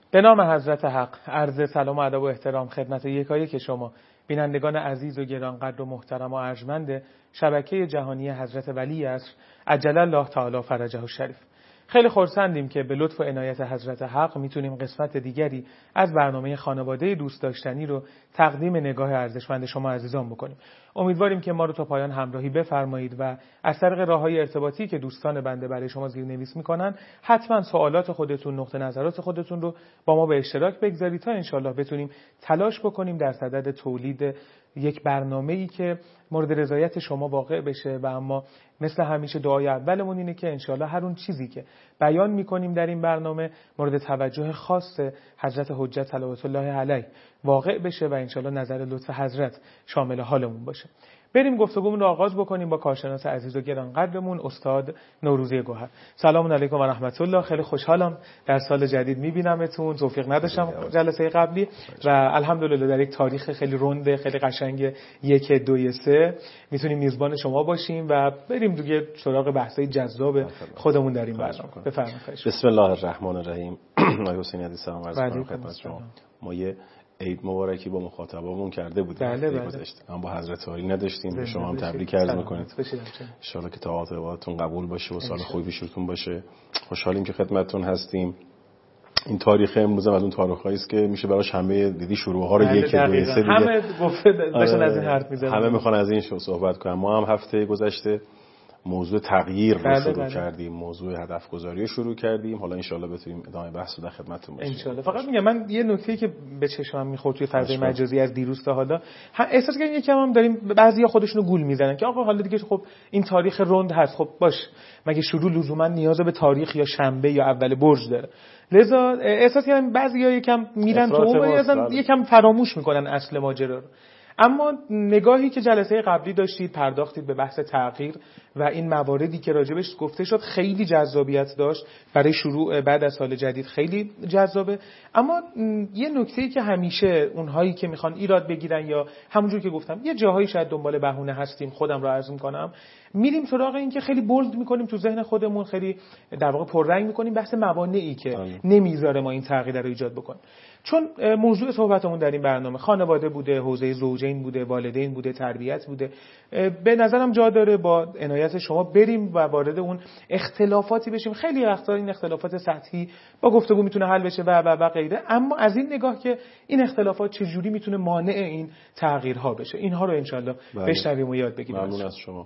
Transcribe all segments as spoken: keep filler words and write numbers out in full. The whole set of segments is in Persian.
به نام حضرت حق عرض سلام و ادب و احترام خدمت یکایک شما بینندگان عزیز و گرانقدر و محترم و ارجمند شبکه جهانی حضرت ولی عصر عجل الله تعالی فرجه الشریف. خیلی خرسندیم که به لطف و عنایت حضرت حق میتونیم قسمت دیگری از برنامه خانواده دوست داشتنی رو تقدیم نگاه ارزشمند شما عزیزان بکنیم. امیدواریم که ما رو تا پایان همراهی بفرمایید و از طریق راههای ارتباطی که دوستان بنده برای شما زیرنویس میکنن حتما سوالات خودتون، نقطه نظرات خودتون رو با ما به اشتراک بگذارید تا انشالله بتونیم تلاش بکنیم در صدد تولید یک برنامه‌ای که مورد رضایت شما واقع بشه و اما مثل همیشه دعای اولمون اینه که انشالله هر اون چیزی که بیان میکنیم در این برنامه مورد توجه خاص حضرت حجت صلوات الله علیه واقع بشه و انشالله نظر لطف حضرت شامل حالمون باشه. بریم گفتگومون رو آغاز بکنیم با کارشناس عزیز و گرانقدرمون استاد نوروزی گوهر. سلام علیکم و رحمت الله. خیلی خوشحالم در سال جدید میبینمتون. توفیق نداشتم جلسه قبلی و الحمدلله در یک تاریخ خیلی رنده خیلی قشنگ یک دوی سه میتونیم میزبان شما باشیم و بریم دیگه سراغ بحثای جذاب خودمون در این برنامه. بفرمایید. بسم الله الرحمن الرحیم. آقای حسینی عزیز سلام عرض می‌کنم خدمت شما. ما یه عید مبارکی با مخاطبامون کرده بودیم بله بله. گذشته اما با حضرت عالی نداشتیم. به شما هم تبریک عرض می‌کنید. ان شاءالله که تعاطفاتتون قبول باشه و سال خوبی پیشتون باشه. خوشحالیم که خدمتتون هستیم. این تاریخ امروز هم از اون تاریخایی است که میشه براش همه دیدی شروع‌ها رو یک دو سه دیگه همه گفته داشتن از این حرف می‌زدن. همه میخوان از این شو صحبت کنن. ما هم هفته گذشته موضوع تغییر رو بله شروع بله. کردیم، موضوع هدف گذاری رو شروع کردیم. حالا ان شاءالله بتونیم ادامه بحث رو در خدمتتون باشیم ان شاءالله. فقط میگم من یه نکته‌ای که به چشمم میخورد توی فضای مجازی از دیروز تا حالا احساس کردم یکم هم داریم بعضیا خودشونو گول میزنن که آقا حالا دیگه خب این تاریخ رند هست، خب باش مگه شروع لزوما نیاز به تاریخ یا شنبه یا اول برج داره؟ لذا احساس کردم بعضیا یکم میرن تو اون یکم فراموش میکنن اصل ماجرا رو. اما نگاهی که جلسه قبلی داشتید پرداختید به بحث تغییر و این مواردی که راجبش گفته شد خیلی جذابیت داشت برای شروع بعد از سال جدید خیلی جذابه. اما یه نکته‌ای که همیشه اونهایی که میخوان ایراد بگیرن یا همونجور که گفتم یه جاهایی شاید دنبال بهونه هستیم، خودم رو عرض می‌کنم، میریم سراغ این که خیلی بولد می‌کنیم تو ذهن خودمون، خیلی در واقع پررنگ می‌کنیم بحث موانعی که نمیذاره ما این تغییر رو ایجاد بکنیم. چون موضوع صحبتمون در این برنامه خانواده بوده، حوزه زوجین بوده، والدین بوده، تربیت بوده، به نظرم جا داره با عنایت شما بریم و وارد اون اختلافاتی بشیم. خیلی وقتا این اختلافات سطحی با گفتگو میتونه حل بشه و و و غیره، اما از این نگاه که این اختلافات چجوری میتونه مانع این تغییرها بشه، اینها رو انشالله بشنویم و یاد بگیریم. ممنون از شما.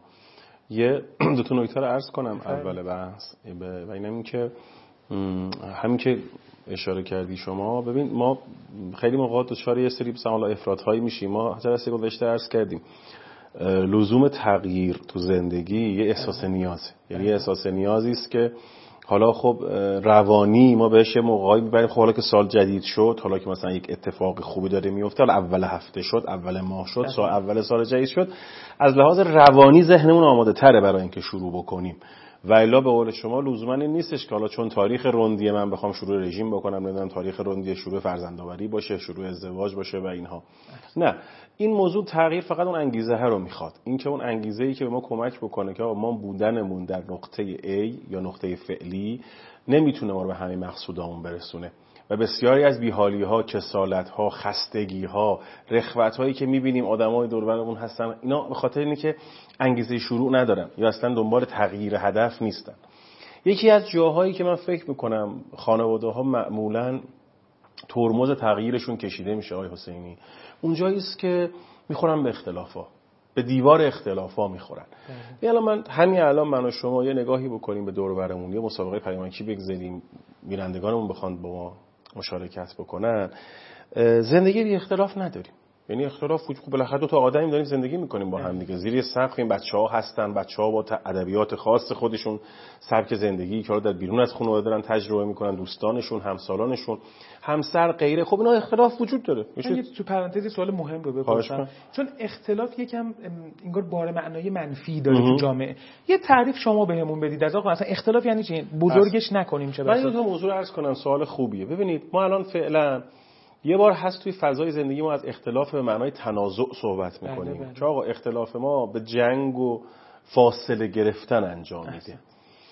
یه دو تا نکته رو عرض کنم اول بحث و اینم که همین که اشاره کردی شما. ببین ما خیلی موقع دچار یه سری مثلا افراط‌هایی میشیم. ما جلسه گذشته عرض کردیم لزوم تغییر تو زندگی یه احساس نیازه، یعنی یه احساس نیازی است که حالا خب روانی ما بهش موقعی میبریم. خب حالا که سال جدید شد، حالا که مثلا یک اتفاق خوبی داره میفته، حالا اول هفته شد، اول ماه شد، سال اول سال جدید شد، از لحاظ روانی ذهنمون آماده تره برای اینکه شروع بکنیم. و الا به قول شما لزوما این نیستش که حالا چون تاریخ رندی من بخوام شروع رژیم بکنم، نمیدونم تاریخ رندی شروع فرزندآوری باشه، شروع ازدواج باشه و اینها. نه، این موضوع تغییر فقط اون انگیزه ها رو میخواد. این که اون انگیزه‌ای که به ما کمک بکنه که ما بودنمون در نقطه A یا نقطه فعلی نمیتونه ما رو به همه مقصودامون برسونه. و بسیاری از بیحالی‌ها، کسالت‌ها، خستگی‌ها، رخوت‌هایی که می‌بینیم آدمای دور و برمون هستن، اینا به خاطر اینه که انگیزه شروع ندارن یا اصلا دنبال تغییر هدف نیستن. یکی از جاهایی که من فکر می‌کنم خانواده‌ها معمولاً ترمز تغییرشون کشیده میشه آقای حسینی، اون جایی است که می‌خورن به اختلافا، به دیوار اختلافا می‌خورن. یعنی من همین الان من و شما یه نگاهی بکنیم به دور و برمون، یه مسابقه پیامکی بگذاریم، بینندگانمون بخوان با ما مشارکت بکنن، زندگی بی اختلاف نداریم. یعنی اختلاف وجود، بالاخره دو تا آدمی داریم زندگی میکنیم با هم دیگه، زیر سقف این بچه‌ها هستن، بچه‌ها با ادبیات خاص خودشون، سبک زندگی که در بیرون از خانواده دارن تجربه میکنن، دوستانشون، همسالانشون، همسر، غیره. خب اینا اختلاف وجود داره. میشه تو پرانتز سوال مهم رو بپرسم، چون اختلاف یکم انگار بار معنای منفی داره تو جامعه. یه تعریف شما بهمون بدید از آقا اصلا اختلاف یعنی چی؟ بزرگش نکنیم چه بسا. من این موضوع رو عرض کنم، سوال خوبیه. ببینید ما الان فعلا یه بار هست توی فضای زندگی ما از اختلاف به معنای تنازع صحبت میکنیم. چون آقا اختلاف ما به جنگ و فاصله گرفتن انجام میده.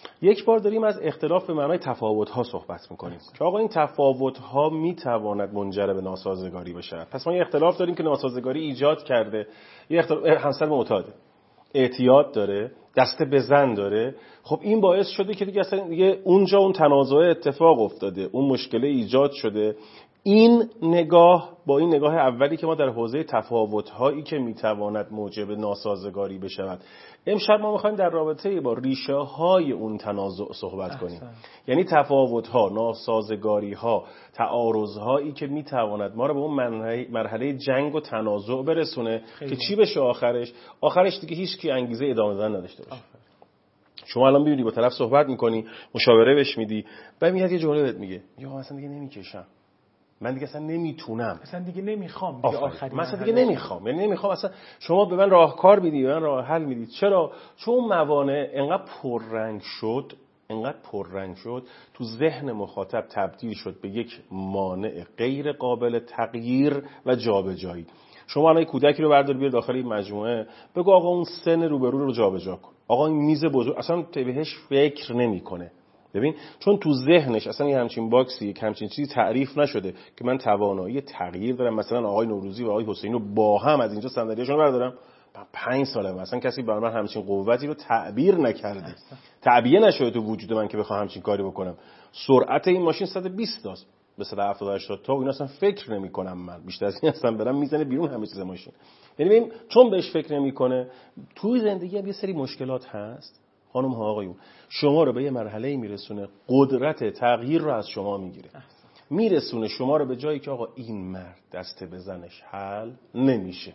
یک بار داریم از اختلاف به معنای تفاوت‌ها صحبت می‌کنیم که آقا این تفاوت‌ها می‌تواند منجر به ناسازگاری بشه. پس ما یه اختلاف داریم که ناسازگاری ایجاد کرده. یه اختلاف همسر معتاده، اعتیاد داره، دست به زن داره. خب این باعث شده که دیگه اصلا دیگه اونجا اون تنازع اتفاق افتاده، اون مشکل ایجاد شده. این نگاه با این نگاه اولی که ما در حوزه تفاوت‌هایی که میتواند موجب ناسازگاری بشود، امشب ما می‌خوایم در رابطه با ریشه‌های اون تنازع صحبت کنیم. احسن. یعنی تفاوت‌ها، ناسازگاری‌ها، تعارض‌هایی که میتواند ما رو به اون مرحله جنگ و تنازع برسونه که چی بشه آخرش؟ آخرش دیگه هیچ کی انگیزه ادامه دادن نداشته باشه. آخر. شما الان می‌بینی با طرف صحبت می‌کنی، مشاوره بهش میدی، بعد میاد یه جمله بهت میگه، یا اصلا دیگه نمی‌کشم. من دیگه اصلا نمیتونم، اصلا دیگه نمیخوام، دیگه آخری من اصلا دیگه نمیخوام، یعنی نمیخوام اصلا. شما به من راهکار میدی، به من راه حل میدید. چرا؟ چون موانع انقدر پررنگ شد، انقدر پررنگ شد تو ذهن مخاطب تبدیل شد به یک مانع غیر قابل تغییر و جابجایی. شما الان کودکی رو بردار بیار داخل این مجموعه، بگو آقا اون سن روبرو رو جابجا کن، آقا این میز بزرگ، اصلا بهش فکر نمیکنه. ببین، چون تو ذهنش اصلا یه همچین باکسی، یک همچین چیزی تعریف نشده که من توانایی تغییر دارم. مثلا آقای نوروزی و آقای حسینی رو با هم از اینجا صندلیاشون رو بردارم، من پنج سالم اصلا کسی برای من همچین قوتی رو تعبیر نکرده، تعبیه نشده تو وجود من که بخوام همچین کاری بکنم. سرعت این ماشین صد و بیست تاست به صد و هفتاد هشتاد تا، اینا اصلا فکر نمی‌کنم. من بیشتر از این اصلا برام میزنه بیرون همه چیز ماشین. یعنی ببین، چون بهش فکر نمی‌کنه، توی زندگی هم یه سری مشکلات هست. خانم ها آقایون، شما رو به یه مرحله‌ای میرسونه، قدرت تغییر رو از شما میگیره، میرسونه شما رو به جایی که آقا این مرد دست به زنش حل نمیشه،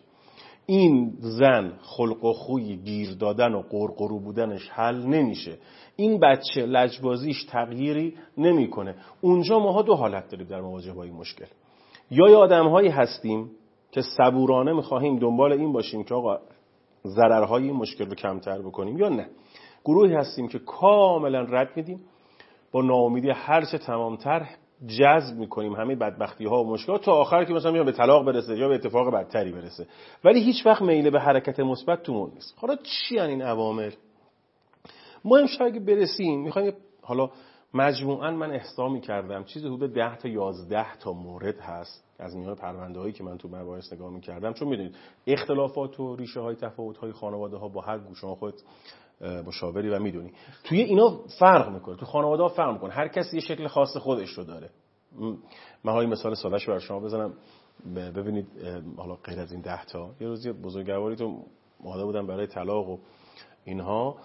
این زن خلق و خوی گیر دادن و قرقرو بودنش حل نمیشه، این بچه لجبازیش تغییری نمیکنه. اونجا ماها دو حالت داریم در مواجهه با این مشکل. یا یه آدم‌هایی هستیم که صبورانه می‌خواهیم دنبال این باشیم که آقا ضررهای این مشکل رو کمتر بکنیم، یا نه گروهی هستیم که کاملا رد میدیم، با ناامیدی هرچه تمامتر جذب میکنیم همه بدبختی ها و مشکلات تا آخر که مثلا به طلاق برسه یا به اتفاق بدتری برسه، ولی هیچ وقت میل به حرکت مثبت تومون نیست. حالا چی ان این عوامل؟ ما امشب اگه برسیم میخوایم، حالا مجموعاً من احصا می‌کردم چیزی حدود ده تا یازده تا مورد هست از میان پرونده‌هایی که من تو مباحث نگاه می‌کردم، چون می‌دونید اختلافات و ریشه‌های تفاوت‌های خانواده‌ها با هر گوشه خود مشاوری و میدونی توی اینا فرق میکنه، تو خانواده‌ها فرق میکنه، هر کسی یه شکل خاص خودش رو داره. من حالا مثال سادهش برای شما بزنم ببینید. حالا غیر از این ده تا، یه روزی بزرگواری تو ماده بودن برای طلاق و اینها،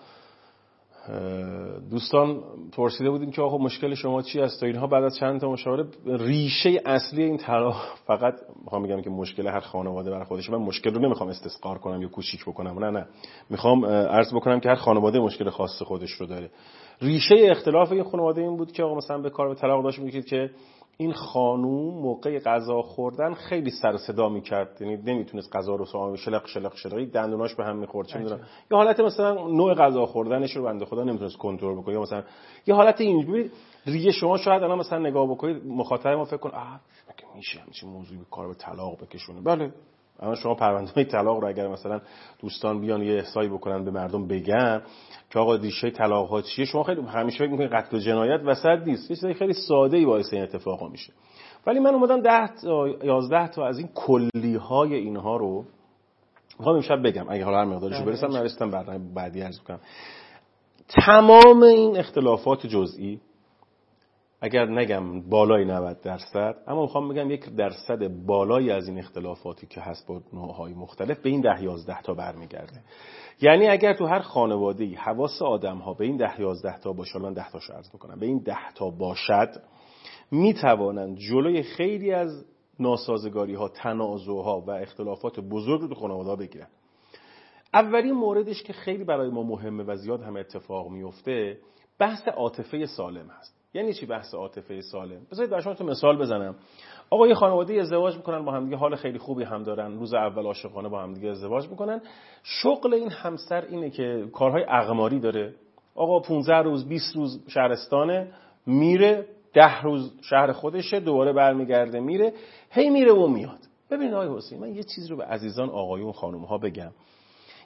دوستان پرسیده بودیم که آقا مشکل شما چی است؟ تا اینها بعد از چند تا مشاوره ریشه اصلی این طلاق، فقط میخوام بگم که مشکل هر خانواده برای خودشه. من مشکل رو نمیخوام استثقال کنم یا کوچیک بکنم، نه نه، میخوام عرض بکنم که هر خانواده مشکل خاص خودش رو داره. ریشه اختلاف این خانواده این بود که آقا مثلا به کار به طلاق داشت میگید که این خانوم موقع غذا خوردن خیلی سر صدا میکرد، یعنی نمیتونست غذا رو سامان شلق شلق شلق دندوناش به هم میخورد، چه میدونم، یا حالت مثلا نوع غذا خوردنش رو بنده خدا نمیتونست کنترل بکنه، یا مثلا یه حالت اینجوری. ریه شما شاید الان مثلا نگاه بکنید، مخاطب ما فکر کن آه مگه میشه همین موضوعی به کار به طلاق بکشونه؟ بله، اما شما پرونده‌های طلاق رو اگر مثلا دوستان بیان یه احصایی بکنن به مردم بگن که آقا ریشه طلاق ها چیه، شما خیلی همیشه فکر می‌کنید قتل و جنایت وسط نیست، یه چیز خیلی ساده‌ای باعث این اتفاقا میشه. ولی من اومدم ده تا یازده تا از این کلی‌های اینها رو می‌خوام امشب بگم، اگه حالا هر مقدارشو برسم نرسیدم برنامه بعدی عرض کنم. تمام این اختلافات جزئی، اگر نگم بالای نود درصد، اما میخوام بگم یک درصد بالایی از این اختلافاتی که هست با نوع‌های مختلف به این ده یازده تا برمیگرده. یعنی اگر تو هر خانواده‌ای حواس آدم‌ها به این ده یازده تا باشه، من ده تاشو عرض می‌کنم، به این ده تا باشد، میتوانند جلوی خیلی از ناسازگاری‌ها، تنازع‌ها و اختلافات بزرگ رو تو خانواده‌ها بگیرن. اولین موردش که خیلی برای ما مهمه و زیاد هم اتفاق میفته، بحث عاطفه سالم هست. یعنی چی بحث عاطفه سالم؟ بذارید برای شما تو مثال بزنم. آقا یه خانواده ازدواج میکنن، با هم دیگه حال خیلی خوبی هم دارن، روز اول عاشقانه با هم دیگه ازدواج میکنن. شغل این همسر اینه که کارهای اقماری داره. آقا پانزده روز بیست روز شهرستانه، میره ده روز شهر خودشه، دوباره برمیگرده میره، هی میره و میاد. ببینید آقای حسین، من یه چیز رو به عزیزان آقایون خانم ها بگم.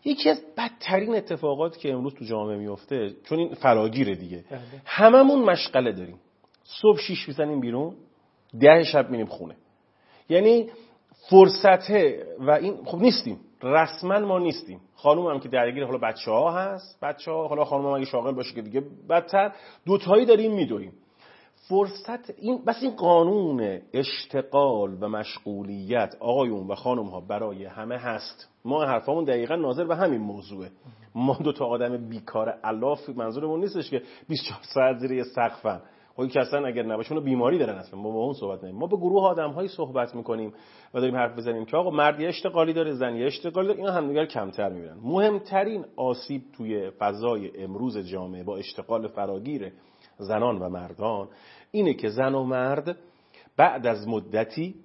یکی از بدترین اتفاقاتی که امروز تو جامعه میفته، چون این فراگیره دیگه، هممون مشغله داریم. صبح شیش میزنیم بیرون، ده شب میریم خونه. یعنی فرصته و این خب نیستیم، رسما ما نیستیم. خانوم هم که درگیر حالا بچه‌ها هست، بچه‌ها حالا خانوم هم اگه شاغل باشه که دیگه بدتر، دوتایی داریم میدویم. فرصت این بس این قانون اشتغال و مشغولیت آقایون و خانم ها برای همه هست. ما حرفامون دقیقاً ناظر به همین موضوعه. ما دو تا آدم بیکار الاف، منظورمون نیستش که بیست و چهار ساعت زیر یه سقفن. خب که اصلا اگر نباشه اونو بیماری دارن اصلا. ما با اون صحبت نمی‌کنیم. ما به گروه آدم‌هایی صحبت می‌کنیم و داریم حرف بزنیم که آقا مرد یه اشتغالی داره، زن یه اشتغالی داره، اینا همدیگر کمتر می‌بینن. مهمترین آسیب توی فضای امروز جامعه با اشتغال فراگیر زنان و مردان اینه که زن و مرد بعد از مدتی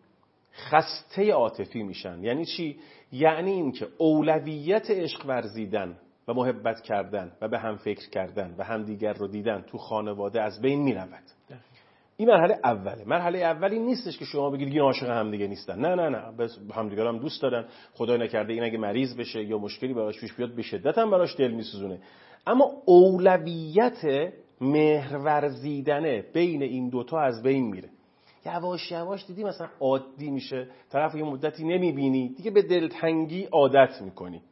خسته عاطفی میشن. یعنی چی؟ یعنی این که اولویت عشق ورزیدن و محبت کردن و به هم فکر کردن و همدیگر رو دیدن تو خانواده از بین میرود. این مرحله اوله. مرحله اولی نیستش که شما بگید این عاشق همدیگه نیستن. نه نه نه، بس همدیگر هم دوست دارن. خدای نکرده این اگه مریض بشه یا مشکلی براش پیش بیاد به شدت هم براش دل میسوزونه. اما اولویت مهر ورزیدنه بین این دوتا از بین میره. یواش یواش دیدی مثلا عادی میشه، طرف یه مدتی نمیبینی، دیگه به دلتنگی عادت میکنی،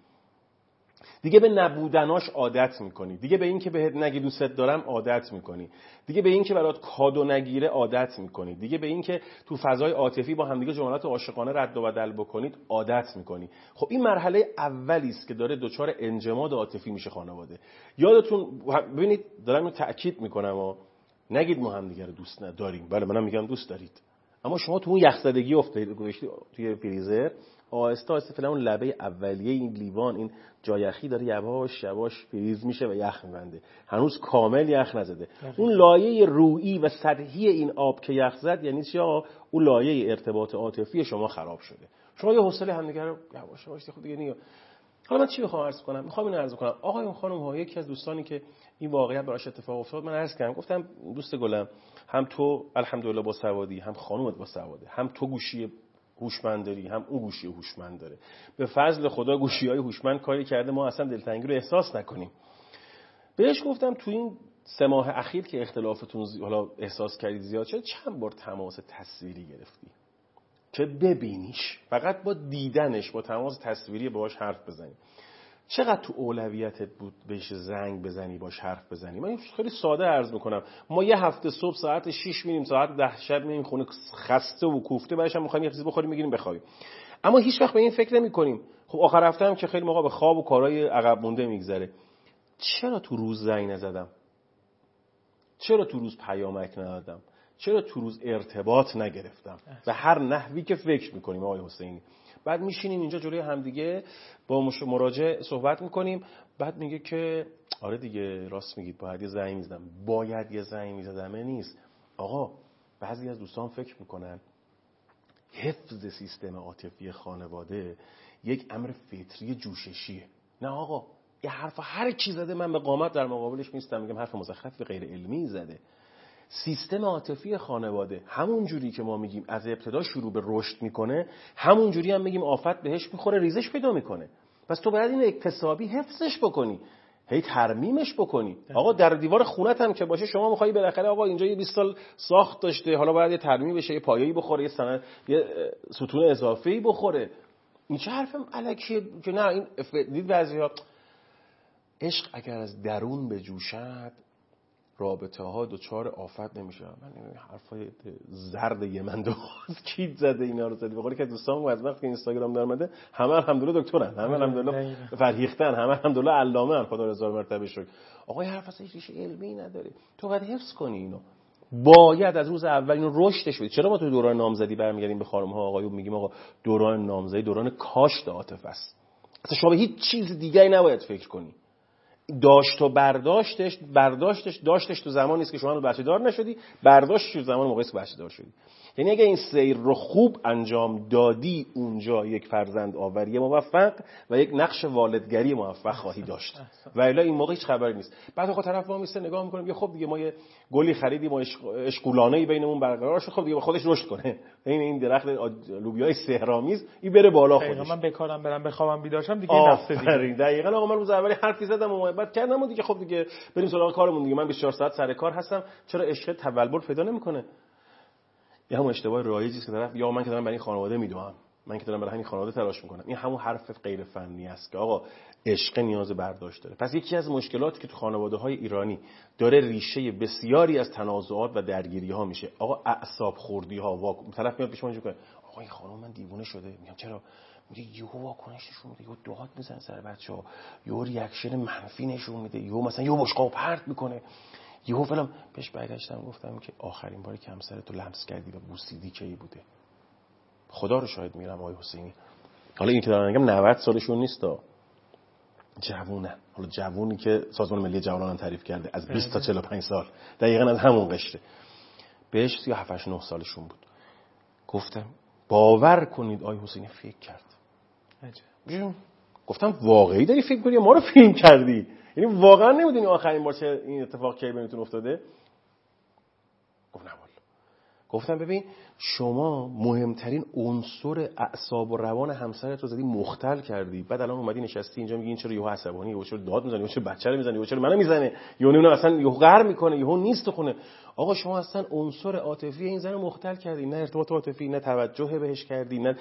دیگه به نبودناش عادت میکنی، دیگه به این که بهت نگی دوستت دارم عادت میکنی، دیگه به این که برات کادو نگیره عادت میکنی، دیگه به این که تو فضای عاطفی با همدیگه جملات عاشقانه رد و بدل بکنید عادت میکنی. خب این مرحله اولی است که داره دچار انجماد عاطفی میشه خانواده. یادتون ببینید دارم اینو تاکید میکنم ها، نگید ما همدیگه رو دوست نداریم. بله منم میگم دوست دارید، اما شما تو اون یخزدگی افتادید، گذاشتید توی فریزر، آهسته آهسته فعلا اون لبه اولیه این لیوان، این جایخی داره یواش یواش فریز میشه و یخ میبنده، هنوز کامل یخ نزده. اون لایه رویی و سطحی این آب که یخ زد یعنی چی؟ اون لایه ارتباط عاطفی شما خراب شده. شما یه حوصله همدیگه رو یواش یواش خود دیگه نیا. حالا من چی میخوام عرض کنم؟ میخوام اینو عرض کنم آقایون خانم ها، یکی از دوستانی که این واقعیت براش اتفاق افتاد من عرض کردم، گفتم دوست گلم، هم تو الحمدلله با سوادی، هم خانومت با سواده، هم تو گوشی هوشمند داری، هم اون گوشی هوشمند داره. به فضل خدا گوشی‌های هوشمند کاری کرده ما اصلا دلتنگی رو احساس نکنیم. بهش گفتم تو این سه ماه اخیر که اختلافتون زی... حالا احساس کردید زیاد شد، چند بار تماس تصویری گرفتی که ببینیش؟ فقط با دیدنش، با تماس تصویری باهاش حرف بزنی. چقدر تو اولویتت بود بهش زنگ بزنی، باش حرف بزنی؟ من خیلی ساده عرض میکنم، ما یه هفته صبح ساعت شش میریم، ساعت ده شب میریم خونه خسته و کوفته، بعدش هم میخوایم یه چیزی بخوریم بگیریم بخوابیم، اما هیچ وقت به این فکر نمیکنیم. خب آخر هفته هم که خیلی موقع به خواب و کارهای عقب مونده میگذره. چرا تو روز زنگ نزدم؟ چرا تو روز پیامک ندادم؟ چرا تو روز ارتباط نگرفتم؟ و هر نحوی که فکر میکنیم آقای حسینی. بعد میشینیم اینجا جلوی همدیگه با مراجع صحبت میکنیم، بعد میگه که آره دیگه راست میگید، باید یه زنگ میزدم، باید یه زنگ میزدمه نیست. آقا بعضی از دوستان فکر میکنن حفظ سیستم عاطفی خانواده یک امر فطری جوششیه. نه آقا، یه حرف هر کی زده من به قامت در مقابلش نیستم، میگم حرف مزخرف غیر علمی زده. سیستم عاطفی خانواده همون جوری که ما میگیم از ابتدا شروع به رشد میکنه، همون جوری هم میگیم آفت بهش میخوره، ریزش پیدا میکنه. پس تو باید این اکتسابی حفظش بکنی، هی ترمیمش بکنی. آقا در دیوار خونت هم که باشه، شما میخوای بالاخره آقا اینجا یه بیست سال ساخت داشته، حالا باید یه ترمیم بشه، یه پایه‌ای بخوره، یه سند، یه ستون اضافه‌ای بخوره. این چه حرف الکیه که نه این دید بعضیا عشق اگر از درون بجوشد رابطه ها دوچار آفت نمیشه. من این حرفای زرد یمن دو کیت زده اینا رو زدی. بخوری که دوستان از وقتی که اینستاگرام در اومده همه الحمدلله دکترن، همه الحمدلله فرهیختن، همه الحمدلله علامه ان، خدا هزار مرتبه شکر. آقا این حرف اصلا هیچ ریشه علمی نداره. تو باید حفظ کنی اینو. باید از روز اول اینو رشدش بدی. چرا ما تو دوران نامزدی برمیگردیم به خانم ها آقایون میگیم آقا دوران نامزدی دوران کاشت عاطفه است. اصلا شما به هیچ چیز دیگه‌ای نباید فکر کنی. داشت و برداشتش برداشتش داشتش تو زمانی است که شما بچه دار نشدی، برداشتش تو زمان موقعی که بچه دار شدی. یعنی اگه این سیر رو خوب انجام دادی اونجا یک فرزند آوری موفق و یک نقش والدگری موفق خواهی داشت و الا این موقع هیچ خبری نیست. بعد خود طرف ما میسته نگاه میکنیم یه خب دیگه ما یه گلی خریدیم ما اشغولانه‌ای بینمون برقرار شد، خب دیگه خودش رشد کنه. این این درخت لوبیای سحرآمیز این بره بالا خودش. من بکارم برم بخوابم بیدار شم دیگه این رفته دیگه. دقیقاً آقا من روز اولی حرفی زدم و محبت کردم و دیگه خب دیگه بریم سراغ کارمون دیگه. من بیست و چهار ساعت سر کار هستم، چرا عشق تولد پیدا نمیکنه؟ یه همون اشتباه رایجی است که طرف یا من که دارم برای این خانواده میدوام، من که دارم برای همین خانواده تلاش میکنم. این همون حرف غیر فنی است که آقا عشق نیاز برداشت داره. پس یکی از مشکلاتی که تو خانواده‌های ایرانی داره ریشه بسیاری از تنازعات و درگیری‌ها میشه آقا اعصاب خوردی‌ها. واکن طرف میاد پیش من میگه آقا این خانم من دیوونه شده. میگم چرا؟ میگه یهو واکنش نشون میده، یهو داد میزنه سر بچه‌ها، یهو ریاکشن منفی نشون میده، یهو مثلا یهو بشقاب پرت میکنه، یهو فلان. پیش برگشتم گفتم که آخرین باری که همسرتو لمس کردی و بوسیدی کی بوده؟ خدا رو شاهد میرم آقای حسینی. حالا این که دارم میگم نود سالشون نیستا، جوونه. حالا جوونی که سازمان ملی جوانان تعریف کرده از بیست تا چهل و پنج سال، دقیقاً از همون قشره. بهش سی و هفت نه سالشون بود. گفتم باور کنید آقای حسینی فکر کرد. عجب. گفتم واقعی داری فکر کنی ما رو فیلم کردی؟ یعنی واقعا نمیدونی آخرین بار چه این اتفاق کی بینتون افتاده؟ گفت نه والا. گفتم ببین شما مهمترین عنصر اعصاب و روان همسرت رو زدی مختل کردی، بعد الان اومدی نشستی اینجا میگی این چرا یهو عصبانی، یهو چرا داد میزنه، یهو چرا بچه رو میزنه، یهو چرا منو میزنه، یهو نمیدونم اصلا یهو قهر میکنه، یهو نیست تو خونه. آقا شما اصلا عنصر عاطفی این زن رو مختل کردی، نه ارتباط عاطفی، نه توجه بهش کردی، نه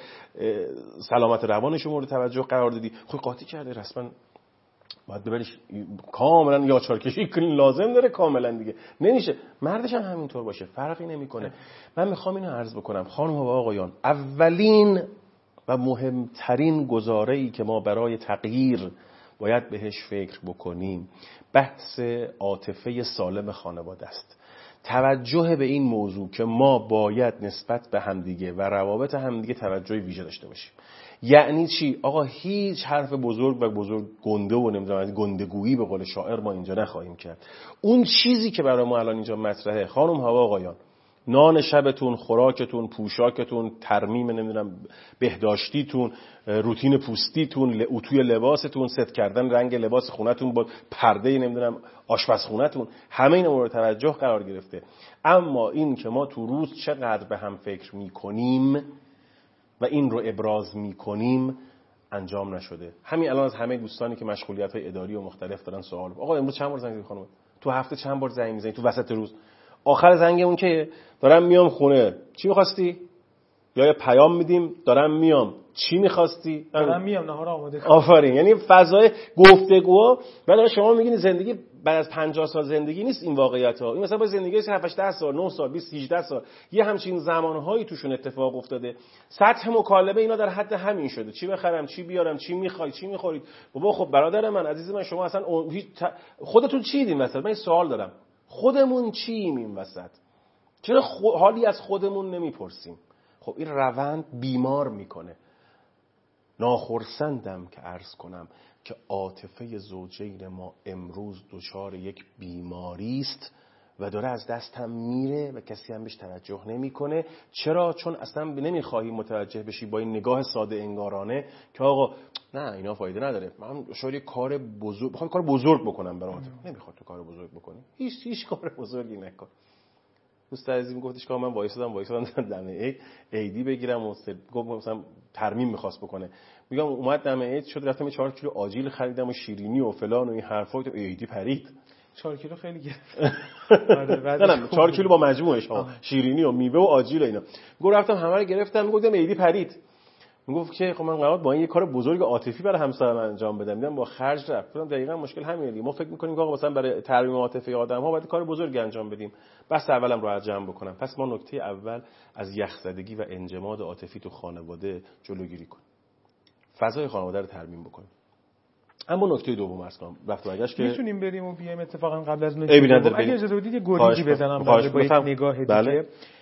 سلامت روانش رو مورد توجه قرار دادی. خود قاطی کرده رسما باید ببریش کاملا یا چارکشی کنی، لازم داره کاملا دیگه نمیشه. مردش هم همینطور باشه، فرقی نمیکنه. من میخوام اینو عرض بکنم خانم و آقایان، اولین و مهمترین گزاره‌ای که ما برای تغییر باید بهش فکر بکنیم بحث عاطفه سالم خانواده است. توجه به این موضوع که ما باید نسبت به همدیگه و روابط همدیگه توجه ویژه داشته باشیم. یعنی چی؟ آقا هیچ حرف بزرگ و بزرگ گنده و نمیدونم گندگویی به قول شاعر ما اینجا نخواهیم کرد. اون چیزی که برای ما الان اینجا مطرحه خانم ها و آقایان، نان شبتون، خوراکتون، پوشاکتون، ترمیم نمیدونم بهداشتیتون، روتین پوستیتون، اتوی لباستون، ست کردن رنگ لباس خونتون با پرده نمیدونم آشپزخونتون، همه اینا مورد توجه قرار گرفته. اما این که ما تو روز چقدر به هم فکر میکنیم و این رو ابراز میکنیم انجام نشده. همین الان از همه دوستانی که مشغولیت‌های اداری و مختلف دارن سوال آقا امروز چند بار زنگ زدی خانم؟ تو هفته چند بار زنگ میزنی؟ تو وسط روز آخر زنگمون که دارم میام خونه چی می‌خواستی؟ یا یه پیام میدیم دارم میام چی می‌خواستی؟ دارم میام نهار آماده کن. آفرین. یعنی فضای گفتگو. بعد شما میگین زندگی بعد از پنجاه سال زندگی نیست این واقعیت‌ها. این مثلا با زندگی هفت هشت سال، نه سال، بیست هجده سال یه همچین زمانهایی توشون اتفاق افتاده. سطح مکالمه اینا در حد همین شده. چی بخرم، چی بیارم، چی می‌خوای، چی می‌خورید؟ بابا خب برادر من، عزیز من، شما اصلا خودتون چیدین وسط؟ من سوال دارم. خودمون چییم این وسط؟ چرا خو... حالی از خودمون نمیپرسیم؟ خب این روند بیمار میکنه. ناخرسندم که عرض کنم که عاطفه زوجین ما امروز دچار یک بیماری است و داره از دست هم میره و کسی هم بهش توجه نمیکنه. چرا؟ چون اصلا نمیخواهی متوجه بشی با این نگاه ساده انگارانه که آقا نه اینا فایده نداره، من شاید یه کار بزرگ بخوام کار بزرگ بکنم برام. نمیخواد تو کار بزرگ بکنی، هیچ هیچ کار بزرگی نکن. دوست عزیزم گفتش که من وایسادم وایسادم دم عید عیدی بگیرم و گفت مثلا ترمیم می‌خواست بکنه. میگم اومد دم عید شد رفتم چهار کیلو آجیل خریدم و شیرینی و فلان و این حرفا. عیدی پرید. چهار کیلو خیلی گرفت. آره نه چهار کیلو با مجموعش ها، شیرینی و میوه و آجیل و اینا. گفت رفتم همه رو گرفتم. میگفتم عیدی پرید. میگفت که خب من قرار با این یه کار بزرگ عاطفی برای همسرم انجام بدم. دیدم با خرج رفت. گفتم دقیقاً مشکل همینه. ما فکر می‌کنیم که آقا مثلا برای ترمیم عاطفی آدم‌ها باید کار بزرگی انجام بدیم. بس اولم رو جمع بکنم. پس ما نکته اول از یخزدگی و انجماد عاطفی تو خانواده جلوگیری کنیم. فضای خانواده رو ترمیم بکنیم. اما نکته دوم عرض کنم رفت و برگشت که میتونیم بریم و بیایم اتفاقا قبل از نکته دوم اگه اجازه بدید یه گریزی بزنم در با یک نگاه دیگه. بله.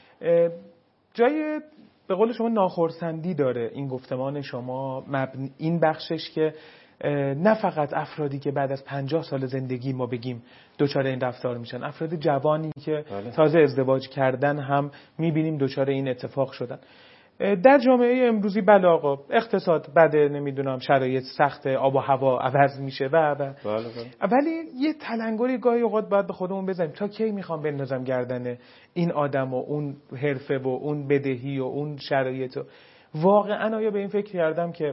جای به قول شما ناخرسندی داره این گفتمان شما مبنی این بخشش که نه فقط افرادی که بعد از پنجاه سال زندگی ما بگیم دچار این رفتار میشن، افراد جوانی که بله. تازه ازدواج کردن هم میبینیم دچار این اتفاق شدن. در جامعه امروزی بله آقا اقتصاد بده، نمیدونم شرایط سخت، آب و هوا عوض میشه و و بله بله. ولی یه تلنگری گاهی اوقات باید به خودمون بزنیم تا کی میخوام بندازم گردن این آدم و اون حرفه و اون بدهی و اون شرایط. واقعا آیا به این فکر کردم که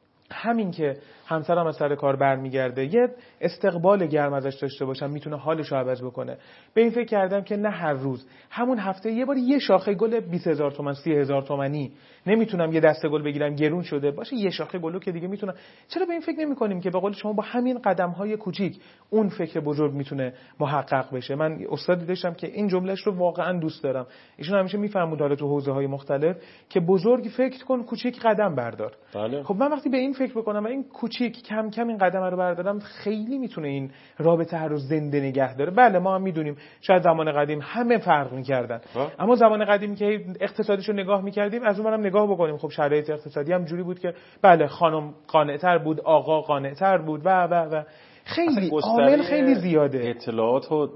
همین که همسرم از سر کار برمیگرده یه استقبال گرم ازش داشته باشم میتونه حالش رو عوض بکنه؟ به این فکر کردم که نه هر روز، همون هفته یه بار یه شاخه گل بیست هزار تومان سی هزار تومانی نمیتونم یه دسته گل بگیرم گرون شده باشه، یه شاخه گلو که دیگه میتونم. چرا به این فکر نمی‌کنیم که به قول شما با همین قدم‌های کوچیک اون فکر بزرگ میتونه محقق بشه؟ من استادی داشتم که این جملهش رو واقعا دوست دارم، ایشون همیشه میفرمود حالا تو حوزه‌های مختلف که بزرگ فکر کن کوچیک قدم بردار. بله. خب من وقتی به این فکر بکنم و این کوچیک کم کم این قدم رو بردارم خیلی میتونه این رابطه رو زنده نگه داره. بله ما هم میدونیم شاید زمان قدیم همه فرق می‌کردن، اما زمان قدیم که اقتصادیش رو نگاه می‌کردیم از اونم نگاه بکنیم، خب شرایط اقتصادی هم جوری بود که بله خانم قانع‌تر بود، آقا قانع‌تر بود و و و خیلی عامل خیلی زیاده. اطلاعات و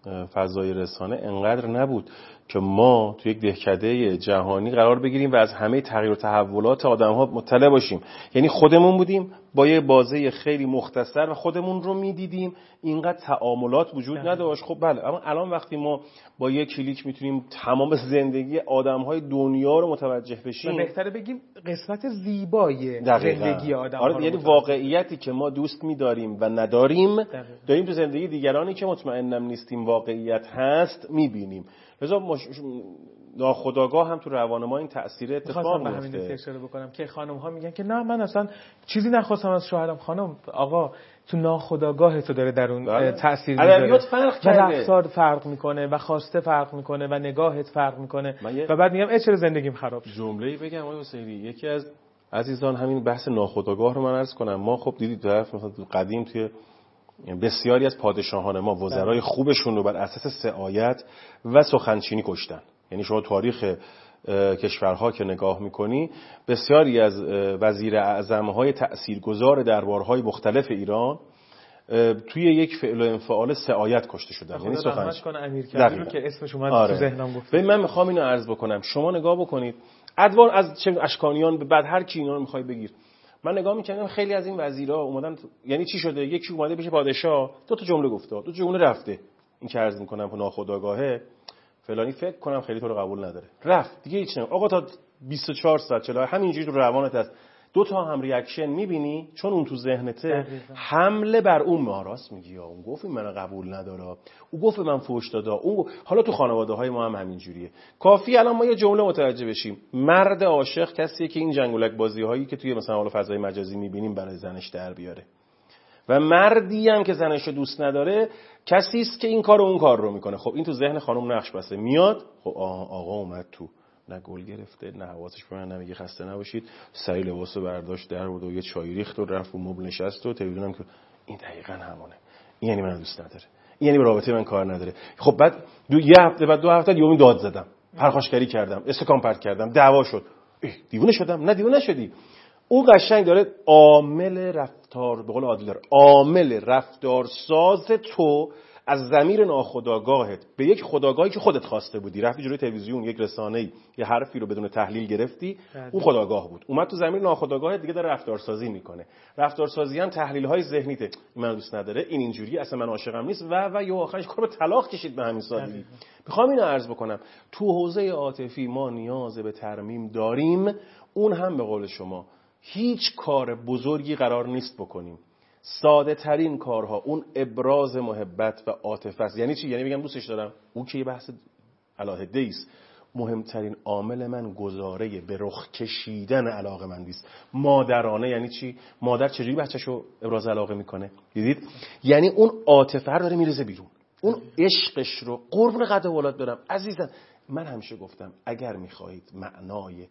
فضای رسانه انقدر نبود که ما تو یک دهکده جهانی قرار بگیریم و از همه تغییر و تحولات آدم‌ها مطلع باشیم. یعنی خودمون بودیم با یه بازه خیلی مختصر و خودمون رو می‌دیدیم، اینقدر تعاملات وجود نداشت. خب بله، اما الان وقتی ما با یک کلیک میتونیم تمام زندگی آدم‌های دنیا رو متوجه بشیم، بهتره بگیم قسمت زیبای دقیقا. زندگی آدم‌ها رو آره، یعنی واقعیتی که ما دوست می‌داریم و نداریم دقیقا. داریم تو زندگی دیگرانی که مطمئنم نیستیم واقعیت هست می‌بینیم. لذا مش... ناخودآگاه هم تو روان ما این تأثیر اتفاق میفته. همین رو اشاره بکنم که خانم‌ها میگن که نه من اصلا چیزی نخواستم از شوهرم. خانم آقا تو ناخودآگاه تو داره در اون تأثیر میذاره. ادبیات فرق کرده، رفتار فرق میکنه و خواسته فرق میکنه و نگاهت فرق میکنه و بعد میگم ای چرا زندگیم خراب شد. جمله‌ای بگم آقای حسینی، یکی از عزیزان همین بحث ناخودآگاه رو من عرض کنم. ما خب دیدید طرف مثلا قدیم توی بسیاری از پادشاهان ما وزرای خوبشون رو بر اساس سعایت و سخنچینی کشتن. یعنی شما تاریخ کشورها که نگاه میکنی بسیاری از وزیر اعظم‌های تأثیرگذار دربارهای مختلف ایران توی یک فعل و انفعال سعایت کشته شدن. یعنی سخنچینی کنه امیرکبیر رو که اسمش اومد آره. تو ذهنم گفت. ببین من میخوام اینو عرض بکنم، شما نگاه بکنید ادوار از چه اشکانیان به بعد هر کی اینا رو میخوای بگیر، من نگاه میکنم خیلی از این وزیرا اومدن یعنی چی شده، یکی اومده پیش پادشاه دو تا جمله گفته، دو تا جمله رفته، این که عرض میکنم ناخودآگاهه فلانی فکر کنم خیلی تو رو قبول نداره، رفت دیگه هیچ نمیگه. آقا تا بیست و چهار ساعت چلا همینجوری تو روانت هست، دو تا هم ریاکشن میبینی چون اون تو ذهنته، حمله بر اون ماراست میگی یا اون گفت من قبول نداره، او گفت من فوش داده، اون حالا تو خانواده های ما هم همینجوریه. کافی الان ما یه جمله متوجه بشیم، مرد عاشق کسیه که این جنگولک بازی هایی که توی مثلا حالا فضای مجازی میبینیم برای زنش در بیاره، و مردی هم که زنش رو دوست نداره کسی است که این کار و اون کار رو میکنه. خب این تو ذهن خانم نقش بسته، میاد خب آقا اومد تو، نه گل گرفته نه حواسش به من نمیگه خسته نباشید، سری لباسو برداشت در بود و یه چای ریخت و رفت رو مبل نشست و تلویزیونم که این دقیقاً همونه، این یعنی من دوست نداره، این یعنی به رابطه من کار نداره. خب بعد دو یه هفته بعد دو هفته یومی داد زدم، پرخاشگری کردم، استکان پرت کردم، دعوا شد، دیوونه شدم. نه دیوونه نشدی، اون قشنگ داره عامل رفتار به قول عادل عامل رفتار ساز تو از ضمیر ناخودآگاهت به یک خودآگاهی که خودت خواسته بودی، رفتی جلوی تلویزیون یک رسانه‌ای یه حرفی رو بدون تحلیل گرفتی، اون خودآگاه بود، اومد تو ضمیر ناخودآگاهت دیگه داره رفتارسازی میکنه. رفتارسازی هم تحلیل‌های ذهنیته، من دوست نداره، این اینجوری، اصلا من عاشقم نیست و و یا آخرش کار به طلاق کشید به همین سادگی. میخوام اینو عرض بکنم، تو حوزه عاطفی ما نیاز به ترمیم داریم، اون هم به قول شما هیچ کار بزرگی قرار نیست بکنیم. ساده ترین کارها اون ابراز محبت و عاطفه است. یعنی چی؟ یعنی میگم دوستش دارم، اون که یه بحث علاهده است. مهمترین عامل من گزاره به رخ کشیدن علاقه مندی است. مادرانه یعنی چی؟ مادر چجوری بچه‌شو ابراز علاقه میکنه؟ دیدید؟ یعنی اون عاطفه رو داره میریزه بیرون، اون عشقش رو. قربون قد اولاد دارم عزیزم، من همیشه گفتم اگر میخواهید معنای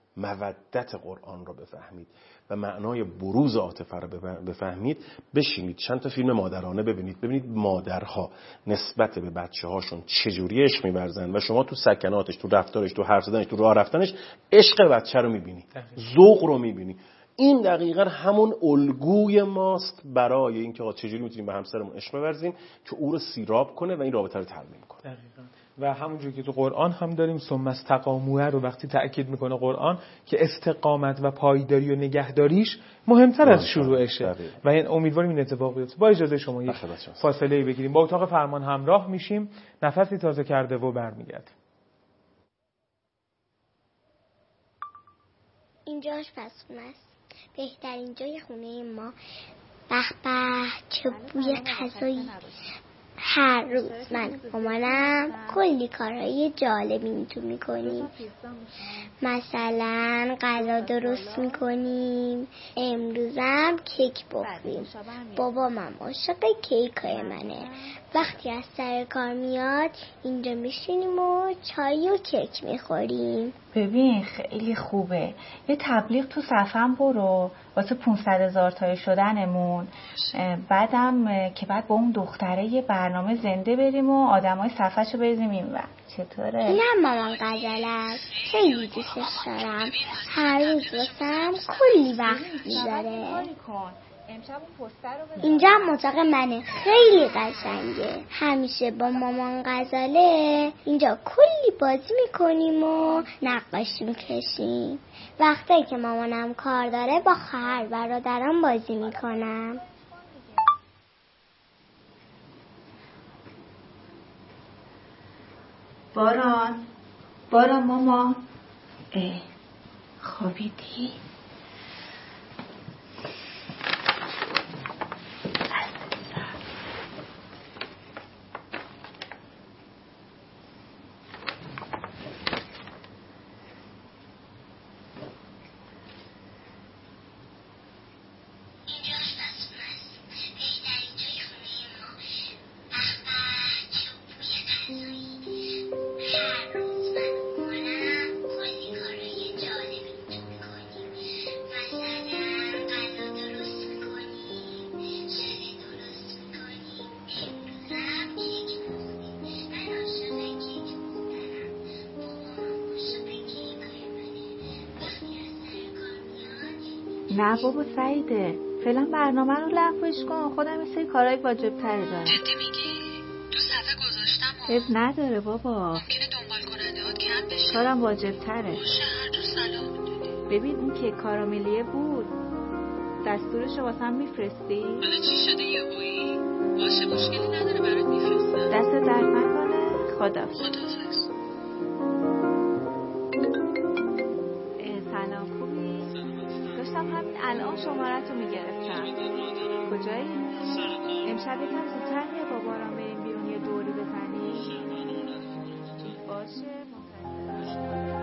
مودت قرآن رو بفهمید و معنای بروز عاطفه رو بفهمید، بشینید چند تا فیلم مادرانه ببینید، ببینید مادرها نسبت به بچه‌هاشون چجوری عشق می‌ورزن و شما تو سکناتش، تو رفتارش، تو حرف زدنش، تو راه رفتنش عشق بچه رو می‌بینی، ذوق رو می‌بینی. این دقیقا همون الگوی ماست برای اینکه آقا چجوری میتونیم به همسرمون عشق بورزیم که او رو سیراب کنه و این رابطه رو ترمیم کنه. دقیقاً. و همونجوری که تو قرآن هم داریم ثم استقاموا رو وقتی تأکید میکنه قرآن که استقامت و پایداری و نگهداریش مهمتر از شروعشه و این امیدواریم این اتفاق بیفته. با اجازه شما یک فاصله بگیریم، با اتاق فرمان همراه میشیم، نفسی تازه کرده و برمیگردیم. اینجا آشپزخونه است، بهترین جای خونه ما. به به چه بوی غذایی. هر روز من مامانم کلی کارهای جالبی میتون میکنیم، مثلا غذا درست میکنیم. امروزم کیک بخوریم. بابامم عاشق کیکای منه. وقتی از سر کار میاد اینجا میشینیم و چای و کیک میخوریم. ببین خیلی خوبه، یه تبلیغ تو صفم برو واسه پونصد هزار تایی شدنمون، بعدم که بعد با اون دختره یه برنامه زنده بریم و آدمای صفحه‌شو بریزیم اینور. چطوره؟ اینم مامان غزل است، خیلی دوستش دارم. هر روز واسم کلی وقت میذاره. اینجا هم اتاق منه، خیلی قشنگه. همیشه با مامان غزاله اینجا کلی بازی میکنیم و نقاشی میکشیم. وقتی که مامانم کار داره با خواهر برادرم بازی میکنم. باران باران ماما، اه خوابیدی؟ نه بابا سعیده، فعلا برنامه رو لغوش کن، خودم یه سری کارهای واجب تری دارم. جدی میگی؟ تو صفحه گذاشتم اب نداره بابا، ممکنه دنبال کننده‌هات کم بشه. کارم واجب تره. باشه هر جو سلام میدونی. ببین اون کیک کاراملیه بود، دستورشو واسم میفرستی؟ حالا چی شده یهویی؟ باشه مشکلی نداره برات میفرستم. دست درد نکنه. خدافظ. خدافظ. سلام خوبی؟ داشتم همین الان شماره‌تو میگرفتم. کجایی؟ امشب یکم زودتر میای با باران بریم بیرون یه دوری بزنیم؟ باشه منتظرم.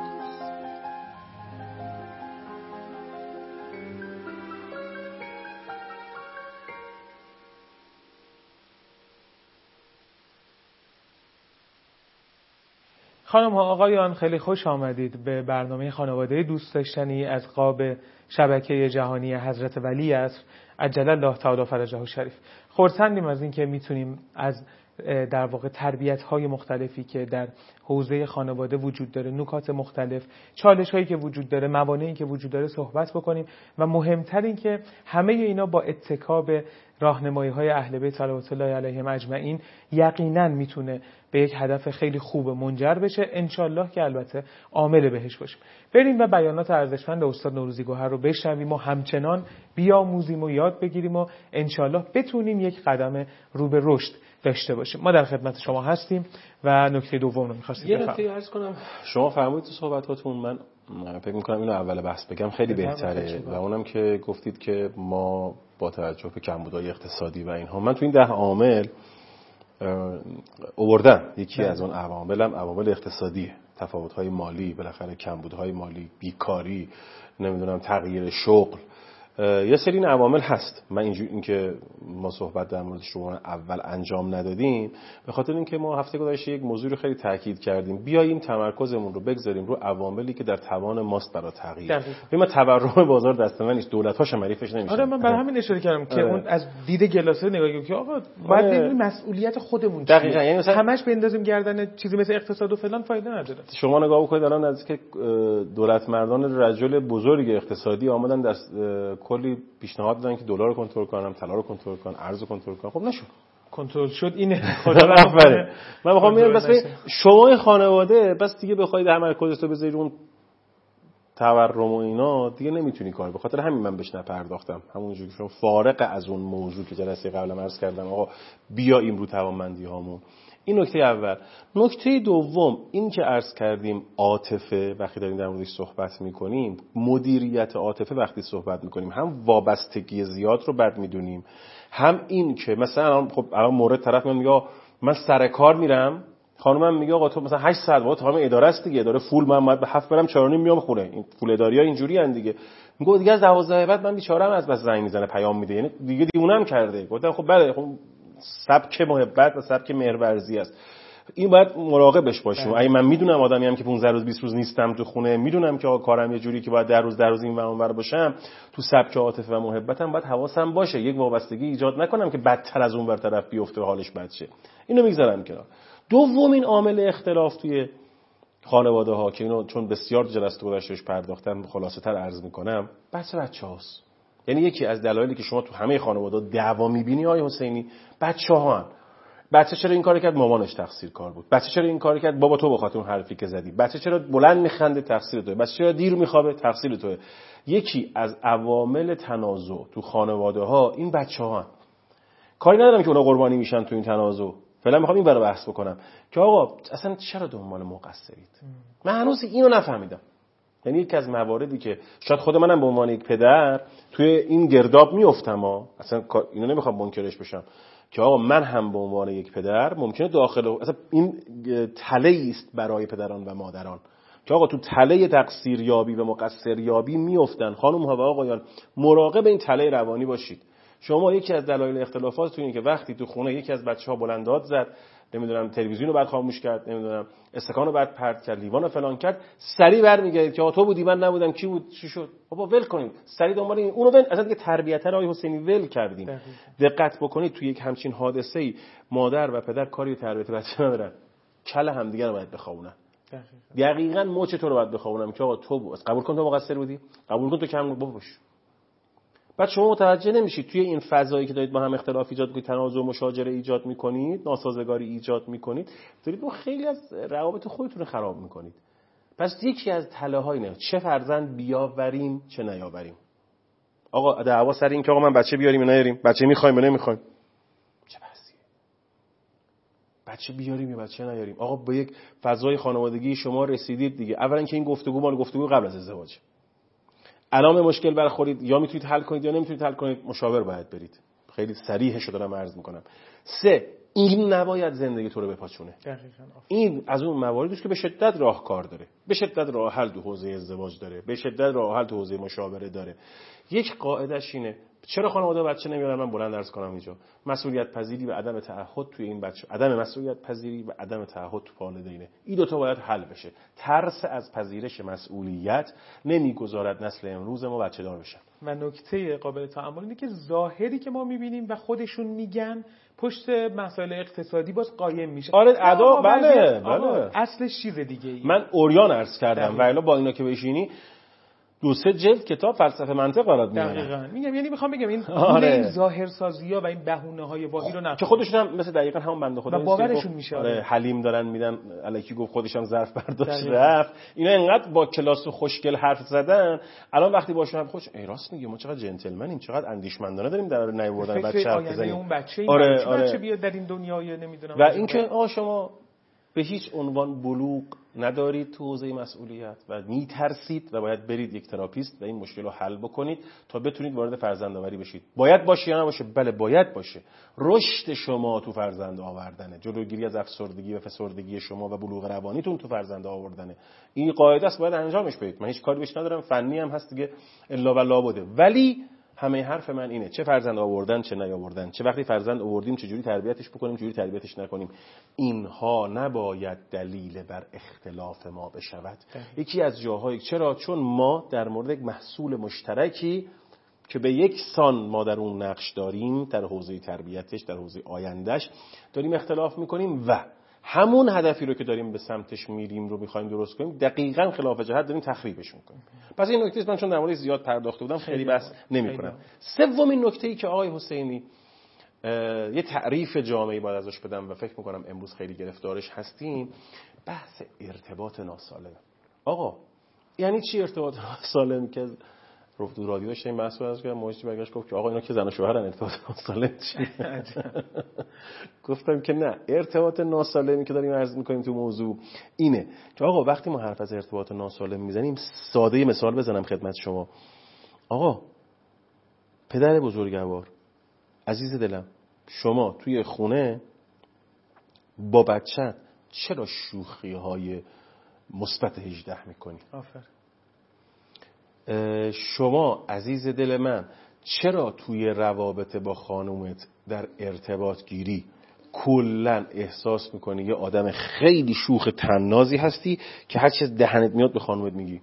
خانم ها آقایان، خیلی خوش آمدید به برنامه خانواده دوست داشتنی از قاب شبکه جهانی حضرت ولی عصر عجل الله تعالی فرجه الشریف. خرسندیم از این که میتونیم از در واقع تربیت‌های مختلفی که در حوزه خانواده وجود داره، نکات مختلف، چالش‌هایی که وجود داره، موانعی که وجود داره صحبت بکنیم و مهمتر این که همه اینا با اتکا به راهنمایی‌های اهل بیت صلوات الله علیهم اجمعین یقینا میتونه به یک هدف خیلی خوب منجر بشه، انشالله که البته عامل بهش باشیم. بریم و بیانات ارزشمند استاد نوروزی گوهر رو بشنویم و همچنان بیاموزیم و یاد بگیریم و انشالله بتونیم یک قدم رو به رشد داشته باشیم. ما در خدمت شما هستیم و نکته دوم رو می‌خواستیم بفرمایید. یه نکته عرض کنم، شما فرمودید تو صحبتاتون، من فکر می‌کنم اینو اول بحث بگم خیلی بهتره و اونم که گفتید که ما با توجه به کمبودهای اقتصادی و اینها، من تو این ده عامل آوردم یکی از اون عواملم عوامل اقتصادیه، تفاوت‌های مالی، بالاخره کمبودهای مالی، بیکاری، نمیدونم تغییر شغل، یه سری این عوامل هست. من اینجوری اینکه ما صحبت در موردش رو اول انجام ندادیم به خاطر اینکه ما هفته گذشته یک موضوع رو خیلی تاکید کردیم، بیاییم تمرکزمون رو بگذاریم رو عواملی که در توان ماست برای تغییر. ببین تورم بازار دست من نیست، دولت‌هاش مریفش نمیشه. آره من برای همین اشاره کردم که اون از دید گلاسه نگاه کنیم که آقا باید ببینیم مسئولیت خودمون چیه. دقیقاً، یعنی مثلا همش بندازیم گردن چیزی مثل اقتصاد و فلان فایده نداره. شما نگاه بکنید الان نزدیک دولت مردان رجل بزرگ اقتصادی آمدن در کلی پیشنهاد دادن که دلار رو کنترل کنم، طلا رو کنترل کنم، ارز رو کنترل کنم. خب نشد. کنترل شد اینه خدا رحمه. من میخوام بگم بس شما خانواده بس دیگه بخواید تمرکزتو بذارید اون تورم و اینا دیگه نمیتونی کار. به خاطر همین من بهش نپرداختم. همونجوری که شما فارغ از اون موضوع که جلسه قبلم عرض کردم آقا بیاییم رو توانمندی هامون. این نکته اول. نکته دوم این که عرض کردیم عاطفه وقتی داریم در موردش صحبت میکنیم، مدیریت عاطفه وقتی صحبت میکنیم هم وابستگی زیاد رو بد میدونیم، هم این که مثلا خب الان مورد طرف میاد میگه من سر کار میرم، خانمم میگه آقا تو مثلا هشت ساعت وقت تمام اداره است دیگه، اداره فول من باید به هفت برم چهار و نیم میام خونه. این فول اداریا اینجوری ان دیگه. میگه دیگه از دوازده بعد من بیچاره‌ام از بس زنگ میزنه پیام میده، یعنی دیگه دیوونم کرده. گفتم خب بله خب سبک محبت و سبک مهرورزی است، این باید مراقبش باشیم. اگه من میدونم آدمی ام که پانزده روز بیست روز نیستم تو خونه، میدونم که آقا کارم یه جوری که باید در روز در روز این و اونور باشم، تو سبک عاطفه و محبتم باید حواسم باشه یک وابستگی ایجاد نکنم که بدتر از اون ور طرف بیفته و حالش بد شه. اینو میگذارم کنار. دومین عامل اختلاف توی خانواده ها که اینو چون بسیار جلسه گذشتهش پرداختم خلاصه تر عرض میکنم، بحث بچه‌هاست. یعنی یکی از دلایلی که شما تو همه خانواده‌ها دعوا می‌بینی آقای حسینی بچه‌ها، بچه چرا این کارو کرد مامانش تقصیر کار بود، بچه چرا این کارو کرد بابا تو به خاطر اون حرفی که زدی، بچه چرا بلند میخنده تقصیر توئه، بچه چرا دیر میخوابه تقصیر توئه. یکی از عوامل تنازع تو خانواده‌ها این بچه‌ها. کاری ندارم که اونا قربانی میشن تو این تنازع، فعلا میخوام این برای بحث بکنم که آقا اصلا چرا دنبال مقصرید. من هنوز اینو نفهمیدم. یعنی یکی از مواردی که شاید خود منم به عنوان یک پدر توی این گرداب میافتم ها، اصلا اینو نمیخوام منکرش بشم که آقا من هم به عنوان یک پدر ممکنه داخل اصلا این تله است برای پدران و مادران که آقا تو تله تقصیریابی و مقصریابی میافتن. خانم ها و آقایان مراقب این تله روانی باشید. شما یکی از دلایل اختلافات تو اینه که وقتی تو خونه یکی از بچه‌ها بلند داد زد، نمیدونم تلویزیون رو بعد خاموش کرد، نمیدونم استکان رو بعد پرت کرد، لیوان رو فلان کرد، سریع برمیگردید که آقا تو بودی من نبودم کی بود چی شد. بابا ول کنید، سریع دنبال این اونو ول. اصلا دیگه تربیت رو آقای حسینی ول کردیم. دقت بکنید توی یک همچین حادثه‌ای مادر و پدر کاری تربیت بچه ندارن، کله هم دیگه رو باید بخوابونن. دقیقاً موچ تو رو باید بخوابونم که آقا تو بود. قبول کن تو مقصر بودی، قبول کن تو کم بود باش. بعد شما متوجه نمیشید توی این فضایی که دارید با هم اختلاف ایجاد می‌کنید، تنازع و مشاجره ایجاد می‌کنید، ناسازگاری ایجاد می‌کنید، دارید با خیلی از روابط خودتون رو خراب می‌کنید. پس یکی از تله‌های اینه چه فرزند بیاوریم چه نیاوریم. آقا دعوا سر این که آقا من بچه بیاریم یا نیاریم، بچه می‌خوایم یا نمی‌خوایم، چه بحثیه. بچه بیاریم یا بچه نیاریم. آقا با یک فضای خانوادگی شما رسیدید دیگه. اولا که این گفتگو مال گفتگو قبل از ازدواج. الان مشکل برخورید یا میتونید حل کنید یا نمیتونید حل کنید، مشاور باید برید. خیلی صریحش دارم عرض میکنم. سه، این نباید زندگی تو رو بپاچونه. این از اون مواردی است که به شدت راهکار داره، به شدت راه حل تو حوزه ازدواج داره، به شدت راه حل تو حوزه مشاوره داره. یک قاعده‌اش اینه چرا خانواده بچه نمیارن؟ من بلند عرض کنم اینجا مسئولیت پذیری و عدم تعهد توی این بچه، عدم مسئولیت پذیری و عدم تعهد تو والدینه. این دو تا باید حل بشه. ترس از پذیرش مسئولیت نمیگذارد نسل امروز ما بچه دار بشن. و نکته قابل تأمل اینه که ظاهری که ما میبینیم و خودشون میگن پشت مسائل اقتصادی باز قایم میشه. آره ادا بله بله اصلش چیز دیگه ای. من اوریان عرض کردم و الا با اینا که بشینی دو سه جلد کتاب فلسفه منطق برات میاره. دقیقاً میگم، یعنی میخوام بگم این آره. این ظاهرسازی‌ها و این بهونه‌های واهی رو نکنه که خودشون هم مثل دقیقاً همون بنده خدا باورشون میشه. آره حلیم دارن میدن الکی گفت خودشم ظرف برداشت رفت. اینا اینقدر با کلاس و خوشگل حرف زدن، الان وقتی باشون خوش ای راست میگه ما چقدر جنتلمنیم، چقدر اندیشمندانه داریم در نیاوردن بچه حرف بزنیم. اون بچه این آره بچه, آره. بچه بیاد در این دنیای نمیدونم و اینکه آ شما به هیچ عنوان بلوغ ندارید تو حوزه مسئولیت و میترسید و باید برید یک تراپیست و این مشکل رو حل بکنید تا بتونید وارد فرزندآوری بشید. باید باشه یا نباشه؟ بله باید باشه. رشد شما تو فرزند آوردنه، جلوگیری از افسردگی و فسردگی شما و بلوغ روانیتون تو فرزند آوردنه. این قاعده است، باید انجامش بدید. من هیچ کاری بهش ندارم، فنی هم هست دیگه الا والله بوده. ولی همه حرف من اینه، چه فرزند آوردن چه نیاوردن، چه وقتی فرزند آوردیم چه جوری تربیتش بکنیم چه جوری تربیتش نکنیم، اینها نباید دلیل بر اختلاف ما بشود. یکی از جاهایی چرا؟ چون ما در مورد یک محصول مشترکی که به یک سان ما در اون نقش داریم، در حوزه تربیتش، در حوزه آیندهش داریم اختلاف میکنیم و همون هدفی رو که داریم به سمتش میریم رو میخوایم درست کنیم دقیقاً خلاف جهت داریم تخریبش میکنیم. پس این نکته من چون در مورد زیاد پرداخته بودم خیلی بحث نمیکنم. سومین نکته‌ای که آقای حسینی یه تعریف جامعی باید ازش بدم و فکر میکنم امروز خیلی گرفتارش هستیم، بحث ارتباط ناسالم. آقا یعنی چی ارتباط ناسالم؟ که رو تو رادیو داشتیم بحث از که موجی برگشت گفت که آقا اینا که زن و شوهرن، ارتباط ناسالم چی؟ گفتم که نه، ارتباط ناسالمی که داریم عرض میکنیم تو موضوع اینه که آقا وقتی ما حرف از ارتباط ناسالم میزنیم، ساده مثال بزنم خدمت شما. آقا پدر بزرگوار عزیز دلم، شما توی خونه با بچت چرا شوخی های مثبت هجده میکنی؟ آفر. شما عزیز دل من چرا توی روابط با خانومت در ارتباط گیری کلن احساس میکنی یه آدم خیلی شوخ طنازی هستی که هر چیز دهنت میاد به خانومت میگی؟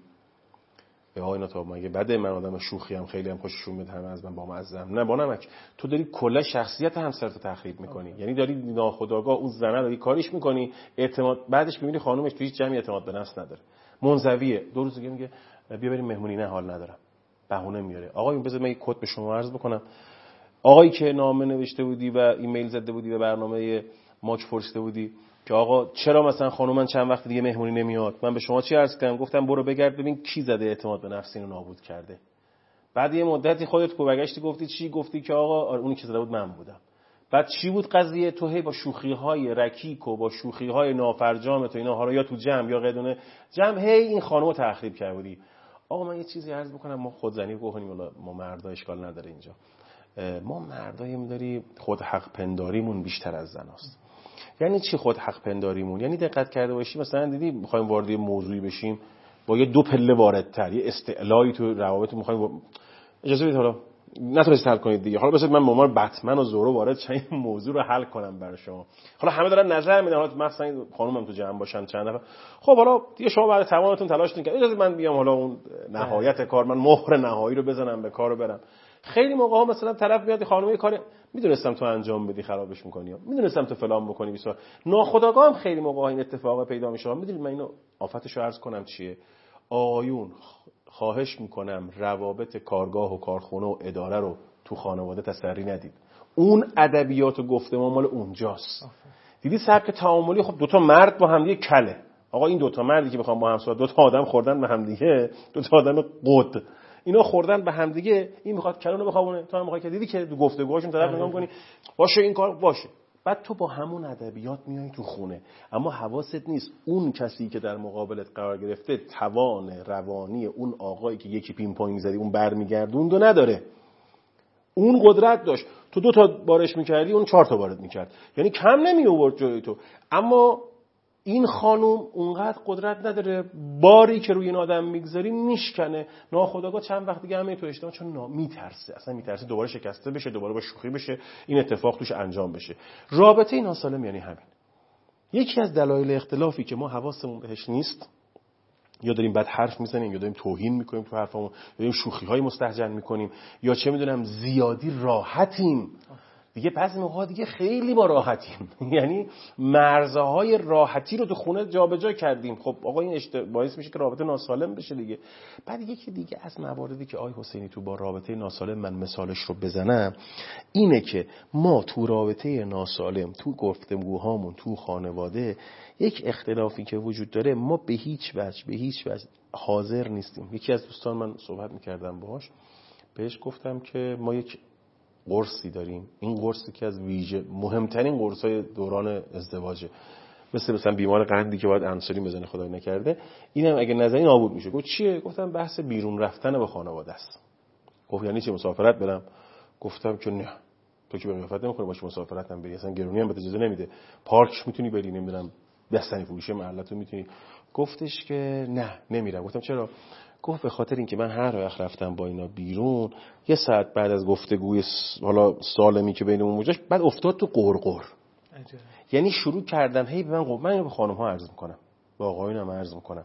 به آقای ناتاب مگه بده من آدم شوخی هم خیلی هم خوششون میاد، همه از من با مزم؟ نه با نمک. تو داری کلا شخصیت همسرت تخریب میکنی. یعنی داری ناخودآگاه اون زنه داری کاریش میکنی، اعتماد بعدش میبینی خانومش توی هیچ جمعی اعتماد به نفس نداره، منزویه. دو روز دیگه میگه بیا بریم مهمونی، نه حال ندارم، بهونه میاره. آقای بذار من یک کد به شما عرض بکنم. آقایی که نامه نوشته بودی و ایمیل زده بودی و برنامه ماچ پرسیده بودی که آقا چرا مثلا خانومم چند وقت دیگه مهمونی نمیاد، من به شما چی عرض کردم؟ گفتم برو بگرد ببین کی زده اعتماد به نفس اینو نابود کرده. بعد یه مدتی خودت کو برگشتی گفتی چی؟ گفتی که آقا اونی که زده بود من بودم. بعد چی بود قضیه؟ تو هی با شوخی‌های رکیک و با شوخی‌های نافرجام تو اینا ها رو یا تو جمع یا قدونه جمع هی این خانومو تخریب کردی. آقا من یه چیزی عرض بکنم، ما خودزنی بکنیم، والا ما مردا اشکال نداره اینجا. ما مرداییم داری خود حق پنداریمون بیشتر از زناست. یعنی چی خود حق پنداریمون؟ یعنی دقت کرده باشی مثلا دیدی می‌خوایم وارد موضوعی بشیم با یه دو پله واردتر یه استعلایی تو روابط می‌خوایم با... اجازه بدید حالا نتونستید حل کنید دیگه، حالا بذارید من مامان بتمن و زورو وارد چه این موضوع رو حل کنم برای شما. حالا همه دارن نظر میدن، حالا مثلا خانومم تو جمع باشن چند نفر، خب حالا دیگه شما بعد تمامتون تلاش کنید اجازه من بیام حالا اون نهایت کار، من مهر نهایی رو بزنم به کارو برم. خیلی موقع ها مثلا طرف میاد خانومه کاری میدونستم تو انجام بدی خرابش میکنی، میدونستم تو فلان بکنی بیسار ناخودآگاه هم خیلی موقع ها این اتفاق پیدا میشه. میدونید من اینو آفتشو عرض کنم چیه؟ آقایون خواهش میکنم روابط کارگاه و کارخونه و اداره رو تو خانواده تسری ندید. اون ادبیات و گفتمان مال اونجاست. دیدی سبک تعاملی، خب دوتا مرد با هم دیگه کله. آقا این دوتا مردی که بخوام با هم صحبت، دوتا آدم خوردن به هم دیگه، دوتا آدم قد اینا خوردن به هم دیگه، این میخواد کلونو بخوابونه، تو هم میخوای که دیدی که تو گفتگوهاشون طرف نگاه کنی باشه این کار باشه. بعد تو با همون ادبیات میای تو خونه، اما حواست نیست اون کسی که در مقابلت قرار گرفته توان روانی اون آقایی که یکی پین پونگ زدی اون برمیگردوند و نداره. اون قدرت داشت، تو دو تا بارش میکردی اون چهار تا بارت میکرد، یعنی کم نمی آورد جلوی تو. اما این خانوم اونقدر قدرت نداره، باری که روی این آدم میگذاری میشکنه، ناخودآگاه چند وقت دیگه همه تو اشتباه، چون میترسه، اصلا میترسه دوباره شکسته بشه، دوباره با شوخی بشه، این اتفاق توش انجام بشه. رابطه ناسالم یعنی همین. یکی از دلایل اختلافی که ما حواسمون بهش نیست، یا داریم بد حرف میزنیم، یا داریم توهین میکنیم تو حرفمون، یا داریم شوخی‌های مستهجن میکنیم، یا چه میدونم زیادی راحتیم. دیگه بعضی موقع دیگه خیلی ما راحتیم، یعنی مرزهای راحتی رو تو خونه جابجا کردیم. خب آقا این باعث میشه که رابطه ناسالم بشه دیگه. بعد یکی دیگه از مواردی که آقای حسینی تو با رابطه ناسالم من مثالش رو بزنم اینه که ما تو رابطه ناسالم، تو گفتگوهامون تو خانواده، یک اختلافی که وجود داره، ما به هیچ وجه به هیچ وجه حاضر نیستیم. یکی از دوستان من صحبت میکردم باهاش، بهش گفتم که ما یک قرصی داریم، این قرصی که از ویژه مهمترین قرصای دوران ازدواجه، مثل مثلا بیمار قندی که باید انسولین بزنه خدای نکرده، اینم اگه نزنی نابود میشه. گفت چیه؟ گفتم بحث بیرون رفتن با خانواده است. گفت یعنی چی مسافرت برم؟ گفتم که نه، تو که به قیافت نمیخوری باشه مسافرت هم بری، اصلا گرونی هم بهت اجازه نمیده، پارک میتونی بری، نمیدونم بستنی فروشی محلتو میتونی. گفتش که نه نمیرم. گفتم چرا؟ گفت به خاطر اینکه من هر وقت رفتم با اینا بیرون یه ساعت بعد از گفتگوی حالا سالمی که بینمون موجش بعد افتاد تو قرقر. یعنی شروع کردم هی به من گفت، من اینو به خانم ها عرض میکنم، به آقایونم عرض میکنم،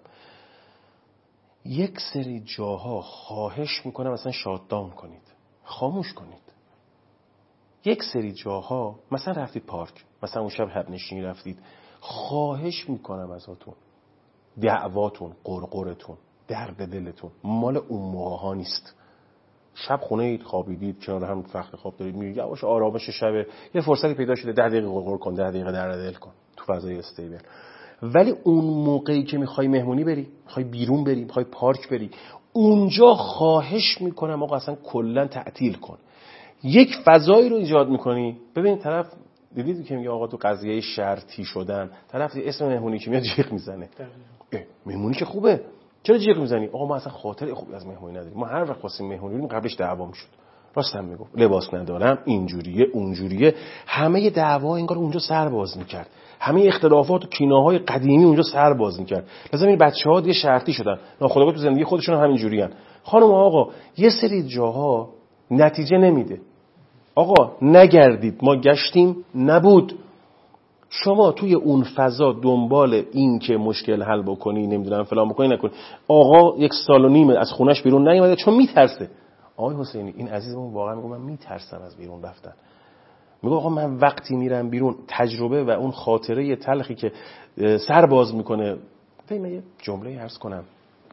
یک سری جاها خواهش میکنم اصلا شاتداون کنید، خاموش کنید. یک سری جاها مثلا رفتید پارک، مثلا اون شب حب نشینی رفتید، خواهش میکنم ازتون، دعواتون، قرقرتون، درد دلتون مال اون موقع ها نیست. شب خونه اید، خوابیدید، کنار هم فخر خواب دارید، میرید یواش آرامش شب، یه فرصتی پیدا شده ده دقیقه قرقر کن، ده دقیقه درد دل کن تو فضای استیبل. ولی اون موقعی که میخوای مهمونی بری، میخوای بیرون بری، میخوای پارک بری، اونجا خواهش میکنم آقا اصلا کلا تعطیل کن. یک فضایی رو ایجاد میکنی. ببین طرف دیدید که میگه آقا تو قضیه شرطی شدن، طرف اسم مهمونی که میاد جیغ میزنه. مهمونی که خوبه، چرا جیغ میزنی؟ آقا ما اصلا خاطر خوبی از مهمونی نداریم. ما هر وقت خواستیم مهمونی بریم قبلش دعوا میشد. راستم میگم لباس ندارم، اینجوریه اونجوریه، همه دعوا انگار اونجا سر باز میکرد، همه اختلافات و کینه‌های قدیمی اونجا سر باز میکرد. لازم این بچه‌ها دیگه شرطی شدن، ناخودآگاه تو زندگی خودشون هم همینجوریان. خانم آقا یه سری جاها نتیجه نمیده. آقا نگردید، ما گشتیم نبود. شما توی اون فضا دنبال این که مشکل حل بکنی، نمیدونم فلان بکنی نکنی. آقا یک سال و نیمه از خونش بیرون نیومده چون میترسه. آقای حسینی این عزیزمون واقعا میگه من میترسم از بیرون رفتن. میگه آقا من وقتی میرم بیرون تجربه و اون خاطره تلخی که سر باز میکنه. من یه جمله عرض کنم،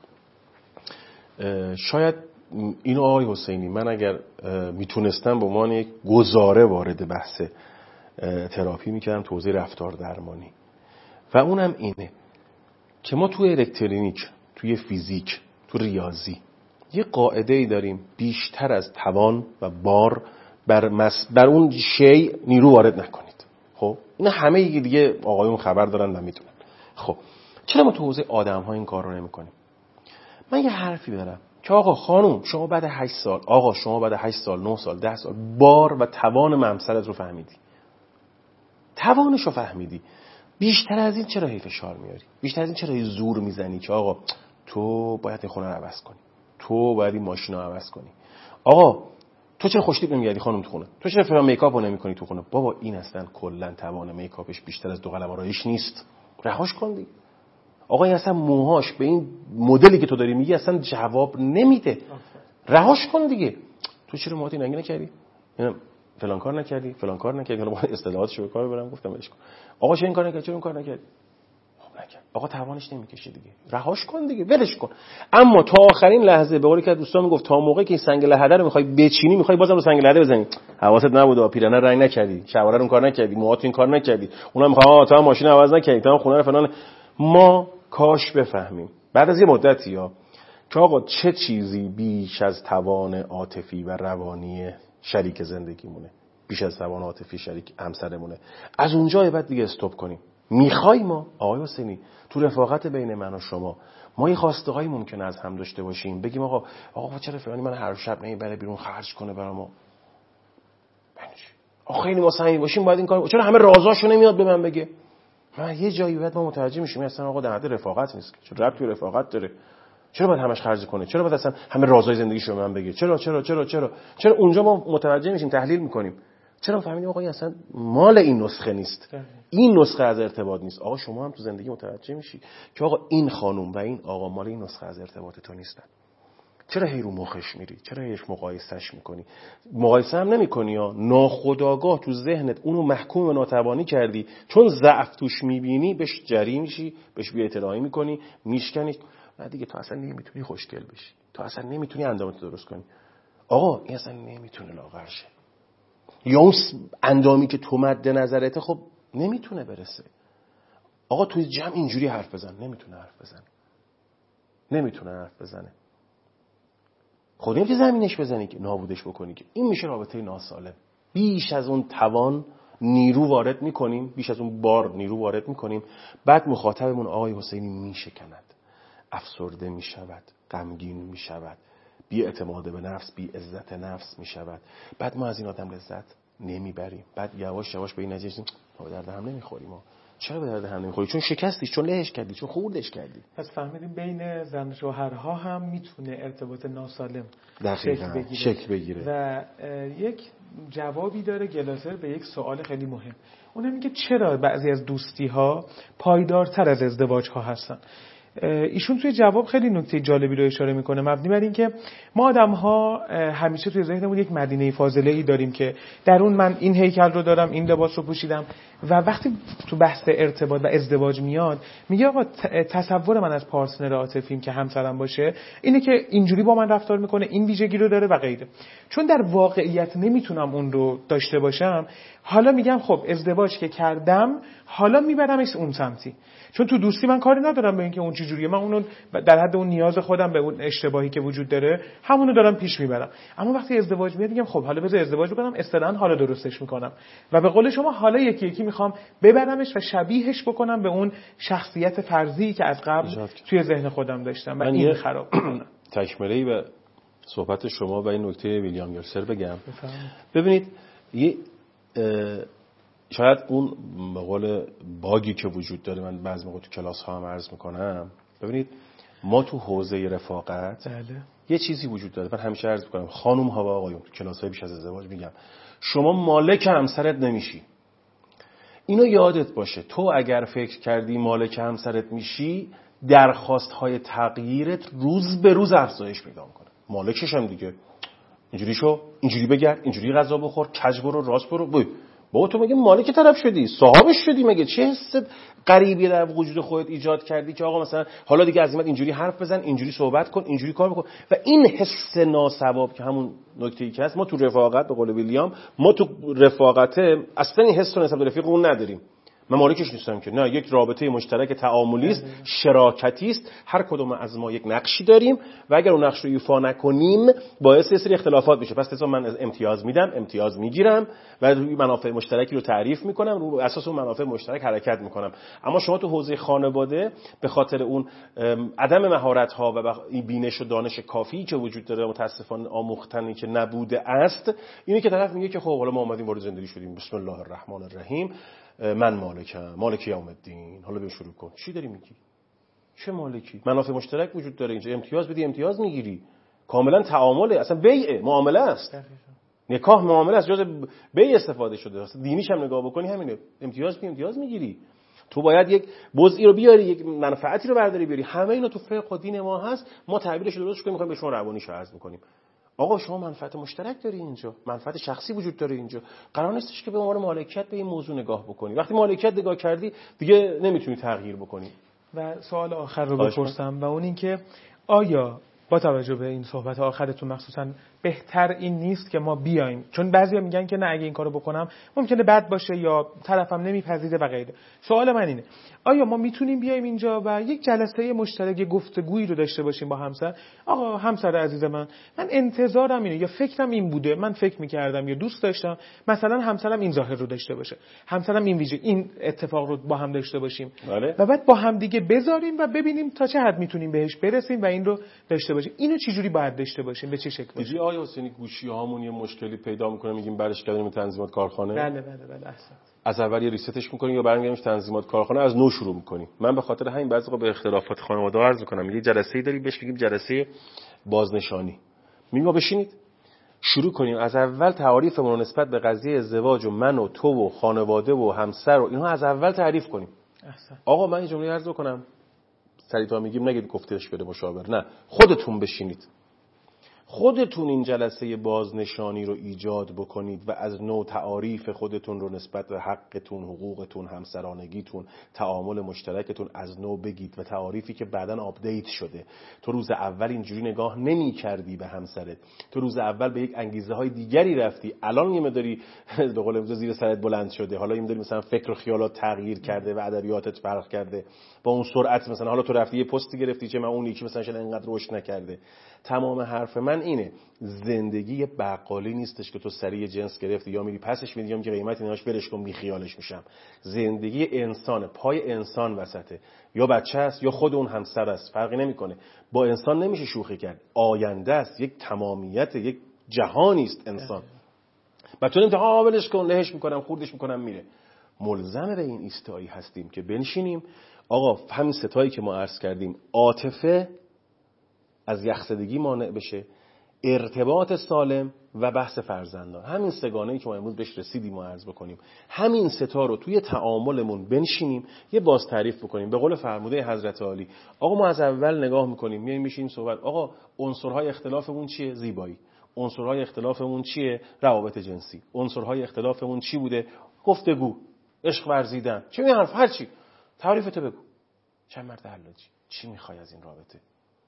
شاید اینو آقای حسینی من اگر میتونستم به عنوان یک گزاره وارد بحث تراپی میکردم، توضیح رفتار درمانی، و اونم اینه که ما توی الکترونیک، توی فیزیک، تو ریاضی یه قاعده‌ای داریم، بیشتر از توان و بار بر, مس... بر اون شی نیرو وارد نکنید. خب اینا همه دیگه آقایون خبر دارن و میدونن. خب چرا ما تو حوزه آدم‌ها این کار رو نمی‌کنیم؟ من یه حرفی دارم که آقا خانوم شما بعد هشت سال، آقا شما بعد هشت سال، نه سال، ده سال بار و توان ممثلت رو فهمیدی، توانش رو فهمیدی، بیشتر از این چرا هی فشار میاری؟ بیشتر از این چرا هی زور میزنی که آقا تو باید این خونه رو عوض کنی، تو باید این ماشین رو عوض کنی، آقا تو چرا خوشتیپ نمیگردی خانم تو خونه، تو چرا فلان میکاپ رو نمیکنی تو خونه؟ بابا این اصلا کلا توان میکاپش بیشتر از دو قلم آرایش نیست، رهاش کن دیگه. آقا این اصلا موهاش به این مدلی که تو داری میگی اصلا جواب نمیده، رهاش کن دیگه. تو چرا موهات این رنگی نکردی؟ فلان کار نکردی، فلان کار نکردی. حالا با اصطلاحاتش به کار برم گفتم ولش کن. آقا چرا این کار نکردی، چرا اون کار نکردی؟ خب نکرد. آقا توانش نمیکشه دیگه، رهاش کن دیگه، ولش کن. اما تا آخرین لحظه به قولی که دوستان میگفت تا موقعی که این سنگ لحده رو میخوای بچینی، میخوای بازم رو سنگ لحده بزنی، حواست نبود، پیرنه رنگ نکردی، شواره رو اون کار نکردی، موهات این کار نکردی، اونم میخواد آ تا ماشین عوض نکردی، تا خونه رو فلان. ما کاش بفهمیم بعد از یه مدتی ها که آقا چه چیزی بیش از توان عاطفی و روانی شریک زندگیمونه، بیش از توان عاطفی شریک همسرمونه. از اونجا بعد دیگه استاپ کنیم. میخوای ما آقای حسینی تو رفاقت بین من و شما ما یه خواستگاهی ممکنه از هم داشته باشیم، بگیم آقا آقا چرا فلانی من هر شب نمیبره بیرون خرج کنه برامو، آقا خیلی ما صمیمی باشیم باید این کارو، چرا همه رازاشو نمیاد به من بگه؟ من یه جایی بعد ما متوجه میشیم اصلا آقا در حد رفاقت نیست، چرا ربطی به رفاقت داره؟ چرا باید همش خرج کنه؟ چرا باید اصلا همه رازهای زندگیشو به من بگه؟ چرا چرا چرا چرا چرا اونجا ما متوجه میشیم، تحلیل میکنیم، چرا فهمیدیم آقا این اصلا مال این نسخه نیست، این نسخه از ارتباط نیست. آقا شما هم تو زندگی متوجه میشی که آقا این خانم و این آقا مال این نسخه از ارتباط تو نیستن. چرا هی رو مخش میری؟ چرا هیچ مقایسهش میکنی؟ مقایسه هم نمیکنی ها، ناخودآگاه تو ذهنت اونو محکوم به ناتوانی کردی، چون ضعف توش میبینی بهش جری میشی، بهش بی‌احترامی میکنی، میشکنی. نه دیگه تو اصلا نمیتونی خوشگل بشی، تو اصلا نمیتونی اندامتو درست کنی. آقا این اصلا نمیتونه لاغر شه، یا اون اندامی که تو مد نظرته خب نمیتونه برسه. آقا توی جمع اینجوری حرف بزن، نمیتونه حرف بزنه، نمیتونه حرف بزنه. خود نمیتونی زمینش بزنی که نابودش بکنی، که این میشه رابطه ناسالم. بیش از اون توان نیرو وارد میکنیم، بیش از اون بار نیرو وارد میکنیم، بعد مخاطبمون آقای حسینی میشکند، افسرده میشود، غمگین میشود، بی اعتماد به نفس، بی عزت نفس میشود. بعد ما از این آدم لذت نمیبریم، بعد یواش یواش به این نتیجه رسیدیم ما به درد هم نمیخوریم، ما چرا به درد هم نمیخوری؟ چون شکستی، چون لهش کردی، چون خوردش کردی. پس فهمیدیم بین زن و شوهرها هم میتونه ارتباط ناسالم دقیقاً شکل بگیره. شکل بگیره و یک جوابی داره گلاسر به یک سوال خیلی مهم. اونم میگه چرا بعضی از دوستی ها پایدارتر از ازدواج ها هستن. ایشون توی جواب خیلی نکته جالبی رو اشاره میکنه، مبنی بر این که ما آدم ها همیشه توی ذهنمون یک مدینه فاضله ای داریم که در اون من این هیکل رو دارم، این لباس رو پوشیدم، و وقتی تو بحث ارتباط و ازدواج میاد میگه آقا تصور من از پارتنر عاطفیم که همسرم باشه اینه که اینجوری با من رفتار میکنه، این ویژگی رو داره و غیره. چون در واقعیت نمیتونم اون رو داشته باشم، حالا میگم خب ازدواج که کردم حالا میبرمش اون سمتی، چون تو دوستی من کاری ندارم به اینکه اون چه جوریه، من اونو در حد اون نیاز خودم به اون اشتباهی که وجود داره همونو دارم پیش میبرم. اما وقتی ازدواج میاد میگم خب حالا بذار ازدواج بکنم، اصطلاحاً حالا درستش میکنم و به قول شما حالا یکی یکی میخوام ببرمش و شبیهش بکنم به اون شخصیت فرضی که از قبل توی ذهن خودم داشتم و من این خراب کنم. تکمله‌ای به صحبت شما و این نکته ویلیام گلاسر بگم. ببینید یه شاید اون به قول باگی که وجود داره، من بعضی موقع تو کلاس ها هم عرض میکنم، ببینید ما تو حوزه رفاقت بله. یه چیزی وجود داره. من همیشه عرض میکنم خانم ها و آقایون تو کلاس های بیش از ازدواج میگم شما مالک همسرت نمیشی. اینو یادت باشه، تو اگر فکر کردی مالک همسرت میشی، درخواست های تغییرت روز به روز افزایش پیدا میکنه. مالکش هم دیگه اینجوری شو، اینجوری بگرد، اینجوری غذا بخور، کج برو، راست برو. بای بابا تو مگه مالک طرف شدی؟ صاحبش شدی؟ مگه چه حس غریبی در وجود خودت ایجاد کردی که آقا مثلا حالا دیگه از این بعد اینجوری حرف بزن، اینجوری صحبت کن، اینجوری کار بکن؟ و این حس ناثواب که همون نکته‌ای که هست، ما تو رفاقت به قول ویلیام، ما تو رفاقت اصلا این حس رو نسبت به رفیقمون نداریم. من مالکش نیستم که، نه، یک رابطه مشترک تعاملی است، شراکتی است، هر کدوم از ما یک نقشی داریم و اگر اون نقش رو ایفا نکنیم باعث یه سری اختلافات میشه. پس مثلا من امتیاز میدم، امتیاز میگیرم و روی منافع مشترکی رو تعریف میکنم، رو اساس اون منافع مشترک حرکت میکنم. اما شما تو حوزه خانواده به خاطر اون عدم مهارت ها و بینش و دانش کافی که وجود داره، متاسفانه آموختنی که نبوده است، اینی که طرف میگه که خب حالا ما اومدیم وارد زندگی شدیم، بسم الله الرحمن الرحیم، من مالکم، مالک یوم الدین، حالا بیا شروع کن. چی داری میگی؟ چه مالکی؟ منافع مشترک وجود داره اینجا، امتیاز بدی امتیاز میگیری. کاملا تعامله، اصلا بیعه، معامله است. نکاح معامله است، جز بیع استفاده شده. اصلا دینیش هم نگاه بکنی همینه، امتیاز بدی امتیاز میگیری. تو باید یک بزئی رو بیاری، یک منفعتی رو برداری بیاری. همه اینا تو فقه و دین ما هست. ما تعبیرش رو درست کنیم، میخوایم به شما روانیش عرض میکنیم. آقا شما منفعت مشترک داری اینجا، منفعت شخصی وجود داره اینجا، قرار نیستش که به عنوان مالکیت به این موضوع نگاه بکنی. وقتی مالکیت نگاه کردی دیگه نمیتونی تغییر بکنی. و سوال آخر رو بپرسم و اون این که آیا با توجه به این صحبت آخرتون مخصوصا بهتر این نیست که ما بیایم، چون بعضیا میگن که نه اگه این کارو بکنم ممکنه بد باشه یا طرفم نمیپذیره و غیره. سوال من اینه آیا ما میتونیم بیایم اینجا و یک جلسه مشترک گفتگویی رو داشته باشیم با همسر؟ آقا همسر عزیز من، من انتظارم اینه یا فکرم این بوده، من فکر میکردم یا دوست داشتم مثلا همسرم این ظاهر رو داشته باشه، همسرم این ویژه، این اتفاق رو با هم داشته باشیم بله. و بعد با هم دیگه بذاریم و ببینیم تا چه حد میتونیم بهش برسیم و این رو داشته باشیم. اینو چه جوری باید داشته باشیم، به چه شکل باشه؟ دیدی آیا حسینی گوشی هامون یه مشکلی پیدا میکنه میگیم برش کردیم تنظیمات کارخانه؟ بله بله بله احسن. از اول یه ریستش میکنیم یا برمیگردیم تنظیمات کارخانه از نو شروع میکنیم. من به خاطر همین بعضی وقتا به اختلافات خانواده عرض میکنم، یه جلسه‌ای داریم بهش میگیم جلسه بازنشانی. میگم بشینید شروع کنیم از اول تعاریفمون رو نسبت به قضیه ازدواج و من و تو و خانواده و همسر و اینها از اول تعریف کنیم. احسن. آقا من یه جمله عرض بکنم، سریعا میگیم نگید گفتش بده مشاور، نه، خودتون بشینید خودتون این جلسه بازنشانی رو ایجاد بکنید و از نوع تعاریف خودتون رو نسبت به حقتون، حقوقتون، همسرانگیتون، تعامل مشترکتون از نوع بگید و تعاریفی که بعداً آپدیت شده. تو روز اول اینجوری نگاه نمی کردی به همسرت، تو روز اول به یک انگیزه های دیگری رفتی، الان یه مداری به قول امروز زیر سرت بلند شده، حالا یه مداری مثلا فکر و خیالات تغییر کرده و ادبیاتت فرق کرده با اون سرعت، مثلا حالا تو رفتی یه پستی گرفتی چه من اون یکی مثلا شل اینقدر رشد نکرده. تمام حرف من اینه، زندگی بقالی نیستش که تو سری جنس گرفتی یا میری پسش میدی یا میگی قیمت ایناش برش کن بی خیالش میشم. زندگی انسان، پای انسان وسطه، یا بچه است یا خود اون همسر است، فرقی نمیکنه. با انسان نمیشه شوخی کرد، آینده است، یک تمامیت، یک جهانی است انسان. و تو نمیگی آ ولش کن لهش میکنم خوردش میکنم میره. ملزم به این ایستایی هستیم که بنشینیم آقا همین ستایی که ما عرض کردیم، عاطفه از یخزدگی مانع بشه، ارتباط سالم و بحث فرزندان. همین سگانه‌ای که ما امروز بهش رسیدیم و عرض بکنیم، همین ستا رو توی تعاملمون بنشینیم یه باز تعریف بکنیم. به قول فرموده حضرت عالی، آقا ما از اول نگاه میکنیم، میایم میشیم صحبت، آقا عنصرهای اختلافمون چیه؟ زیبایی. عنصرهای اختلافمون چیه؟ روابط جنسی. عنصرهای اختلافمون چی بوده؟ گفتگو، عشق ورزیدن، چه می حرف، هر چی. تعریفتو بگو. چند مرد حلاجی، چی میخوای از این رابطه؟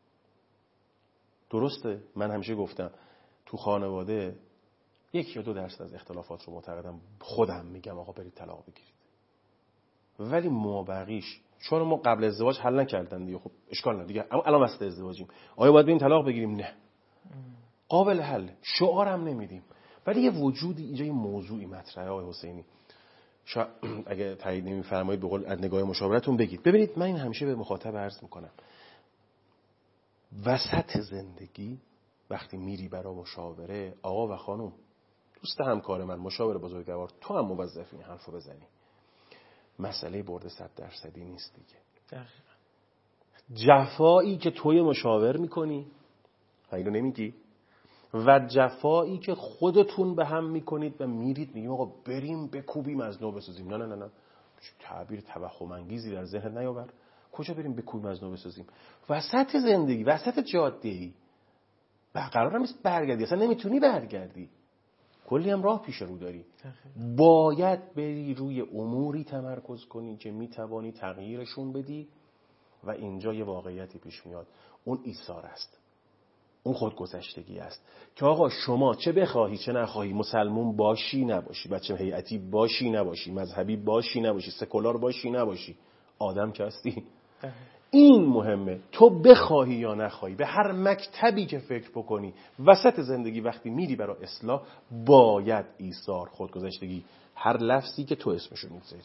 درسته، من همیشه گفتم تو خانواده یک یا دو درصد از اختلافات رو معتقدم خودم میگم آقا برید طلاق بگیرید، ولی مابقیش چون ما قبل ازدواج حل نکردن دیگه، خب اشکال نداره دیگه، اما الان وسط ازدواجیم، آیا باید بریم طلاق بگیریم؟ نه، قابل حل، شعارم نمیدیم، ولی یه وجودی اینجا یه موضوعی مطرحه. آقای حسینی شاید اگه تایید نمی‌فرمایید به قول از نگاه مشاورتون بگید. ببینید من این همیشه به مخاطب عرض میکنم، وسط زندگی وقتی میری برای مشاوره، آقا و خانم، دوست همکار من، مشاور بزرگوار، تو هم موظفی این حرفو بزنی. مسئله برد صد درصدی نیست دیگه. دقیقاً. جفایی که توی مشاور میکنی، اینو نمیگی، و جفایی که خودتون به هم میکنید و میرید میگیم آقا بریم بکوبیم از نو بسازیم. نه نه نه نه، تعبیر توهم انگیزی در ذهنت نیاور. کجا بریم بکوبیم از نو بسازیم؟ وسط زندگی، وسط جاده‌ای، قرار نیست برگردی، اصلا نمیتونی برگردی، کلی هم راه پیش رو داری. باید بری روی اموری تمرکز کنی که میتوانی تغییرشون بدی و اینجا یه واقعیتی پیش میاد، اون ایثار است، اون خودگذشتگی است که آقا شما چه بخواهی چه نخواهی، مسلمون باشی نباشی، بچه هیئتی باشی نباشی، مذهبی باشی نباشی، سکولار باشی نباشی، آدم که هستی. این مهمه، تو بخواهی یا نخواهی، به هر مکتبی که فکر بکنی وسط زندگی وقتی میری برای اصلاح، باید ایثار، خودگذشتگی، هر لفظی که تو اسمشو میذاری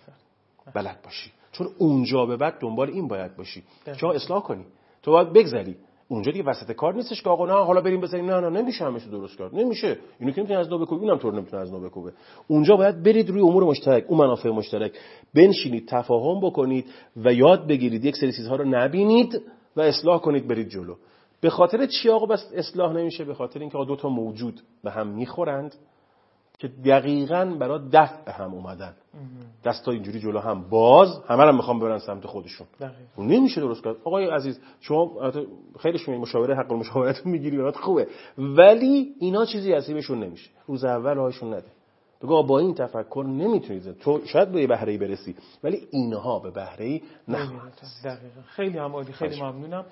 بلد باشی، چون اونجا به بعد دنبال این باید باشی که اصلاح کنی. تو باید بگذری اونجا دیگه، وسط کار نیستش که آقا نه حالا بریم بزنیم، نه نه نمیشه همش درست کرد، نمیشه، اینو که نمیتونی از نو بکوبی، اینم طور نمیتونه از نو بکوبه. اونجا باید برید روی امور مشترک، اون منافع مشترک بنشینید، تفاهم بکنید و یاد بگیرید یک سری چیزها رو نبینید و اصلاح کنید، برید جلو. به خاطر چی آقا بس اصلاح نمیشه؟ به خاطر اینکه دو تا موجود به هم میخورند که دقیقاً برای دفع هم اومدن، دستا اینجوری جلو هم باز، همه رو میخوام ببرن سمت خودشون. اون نمیشه درست کرد. آقای عزیز شما خیلی شما مشاوره حق المشاورت میگیری، برات خوبه، ولی اینا چیزی عصیبشون نمیشه، روز اول راهشون نده، بگو با این تفکر نمیتونید، تو شاید به بهره‌ای برسی ولی اینها به بهره‌ای نخواهند. دقیقاً. خیلی هم عالی، خیلی ممنونم.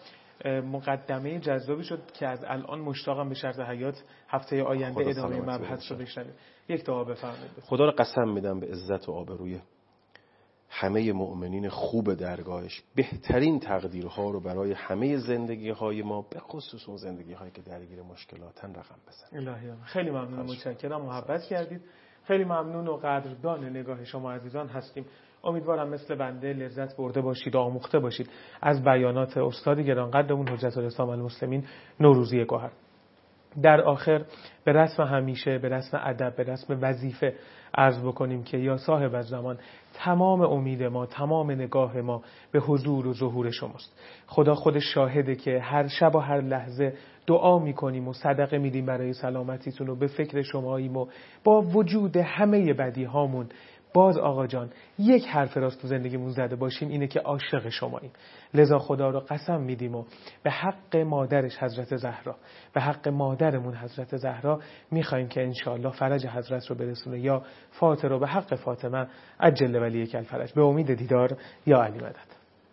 مقدمه جذابی شد که از الان مشتاقم به شرط حیات هفته آینده ادامه مبحث رو بشنویم. یک دعا بفرمایید. خدا رو قسم میدم به عزت و آبروی همه مؤمنین خوب درگاهش، بهترین تقدیرها رو برای همه زندگی‌های ما، به خصوص اون زندگی‌هایی که درگیر مشکلاتن، رقم بزن. الهی خیلی ممنون، متشکرم، محبت کردید. خیلی ممنون و قدردان نگاه شما عزیزان هستیم. امیدوارم مثل بنده لذت برده باشید و آموخته باشید از بیانات استاد گرانقدرمون حجت الاسلام المسلمین نوروزی گوهر. در آخر به رسم همیشه، به رسم ادب، به رسم وظیفه عرض بکنیم که یا صاحب الزمان، تمام امید ما، تمام نگاه ما به حضور و ظهور شماست. خدا خودش شاهده که هر شب و هر لحظه دعا میکنیم و صدقه میدیم برای سلامتیتون و به فکر شماییم و با وجود همه بدی هامون باز آقا جان یک حرف راست تو زندگیمون زده باشیم، اینه که عاشق شماییم. لذا خدا رو قسم میدیم و به حق مادرش حضرت زهرا، به حق مادرمون حضرت زهرا میخوایم که انشاءالله فرج حضرت رو برسونه. یا فاطر رو به حق فاطمه عجل ولی کل فرج. به امید دیدار یا علی مدد.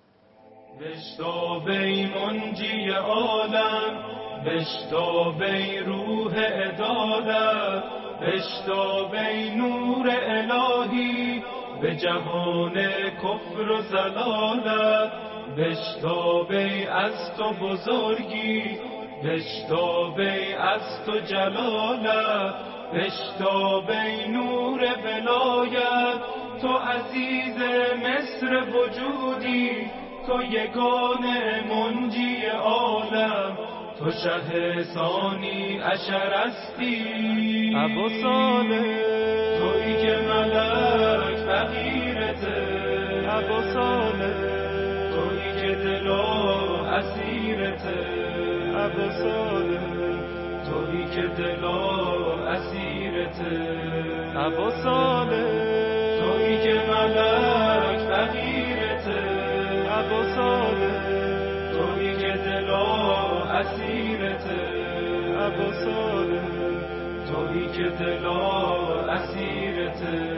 بشتابی منجی عالم، بشتابی روح عدالت، بشتابی نور الهی به جهان کفر و ضلالت، بشتابی از تو بزرگی، بشتابی از تو جلالت، بشتابی نور ولایت، تو عزیز مصر وجودی، تو یگانه منجی عالم، تو شه ثانی اشرستی، ابو صالح تویی که ملک فقیرته عباساله تویی که دلا اسیرته عباساله تویی که دلا اسیرته عباساله تویی که ملک فقیرته عباساله تویی که دلا اسیرته عباساله تویی که دلا اسیرته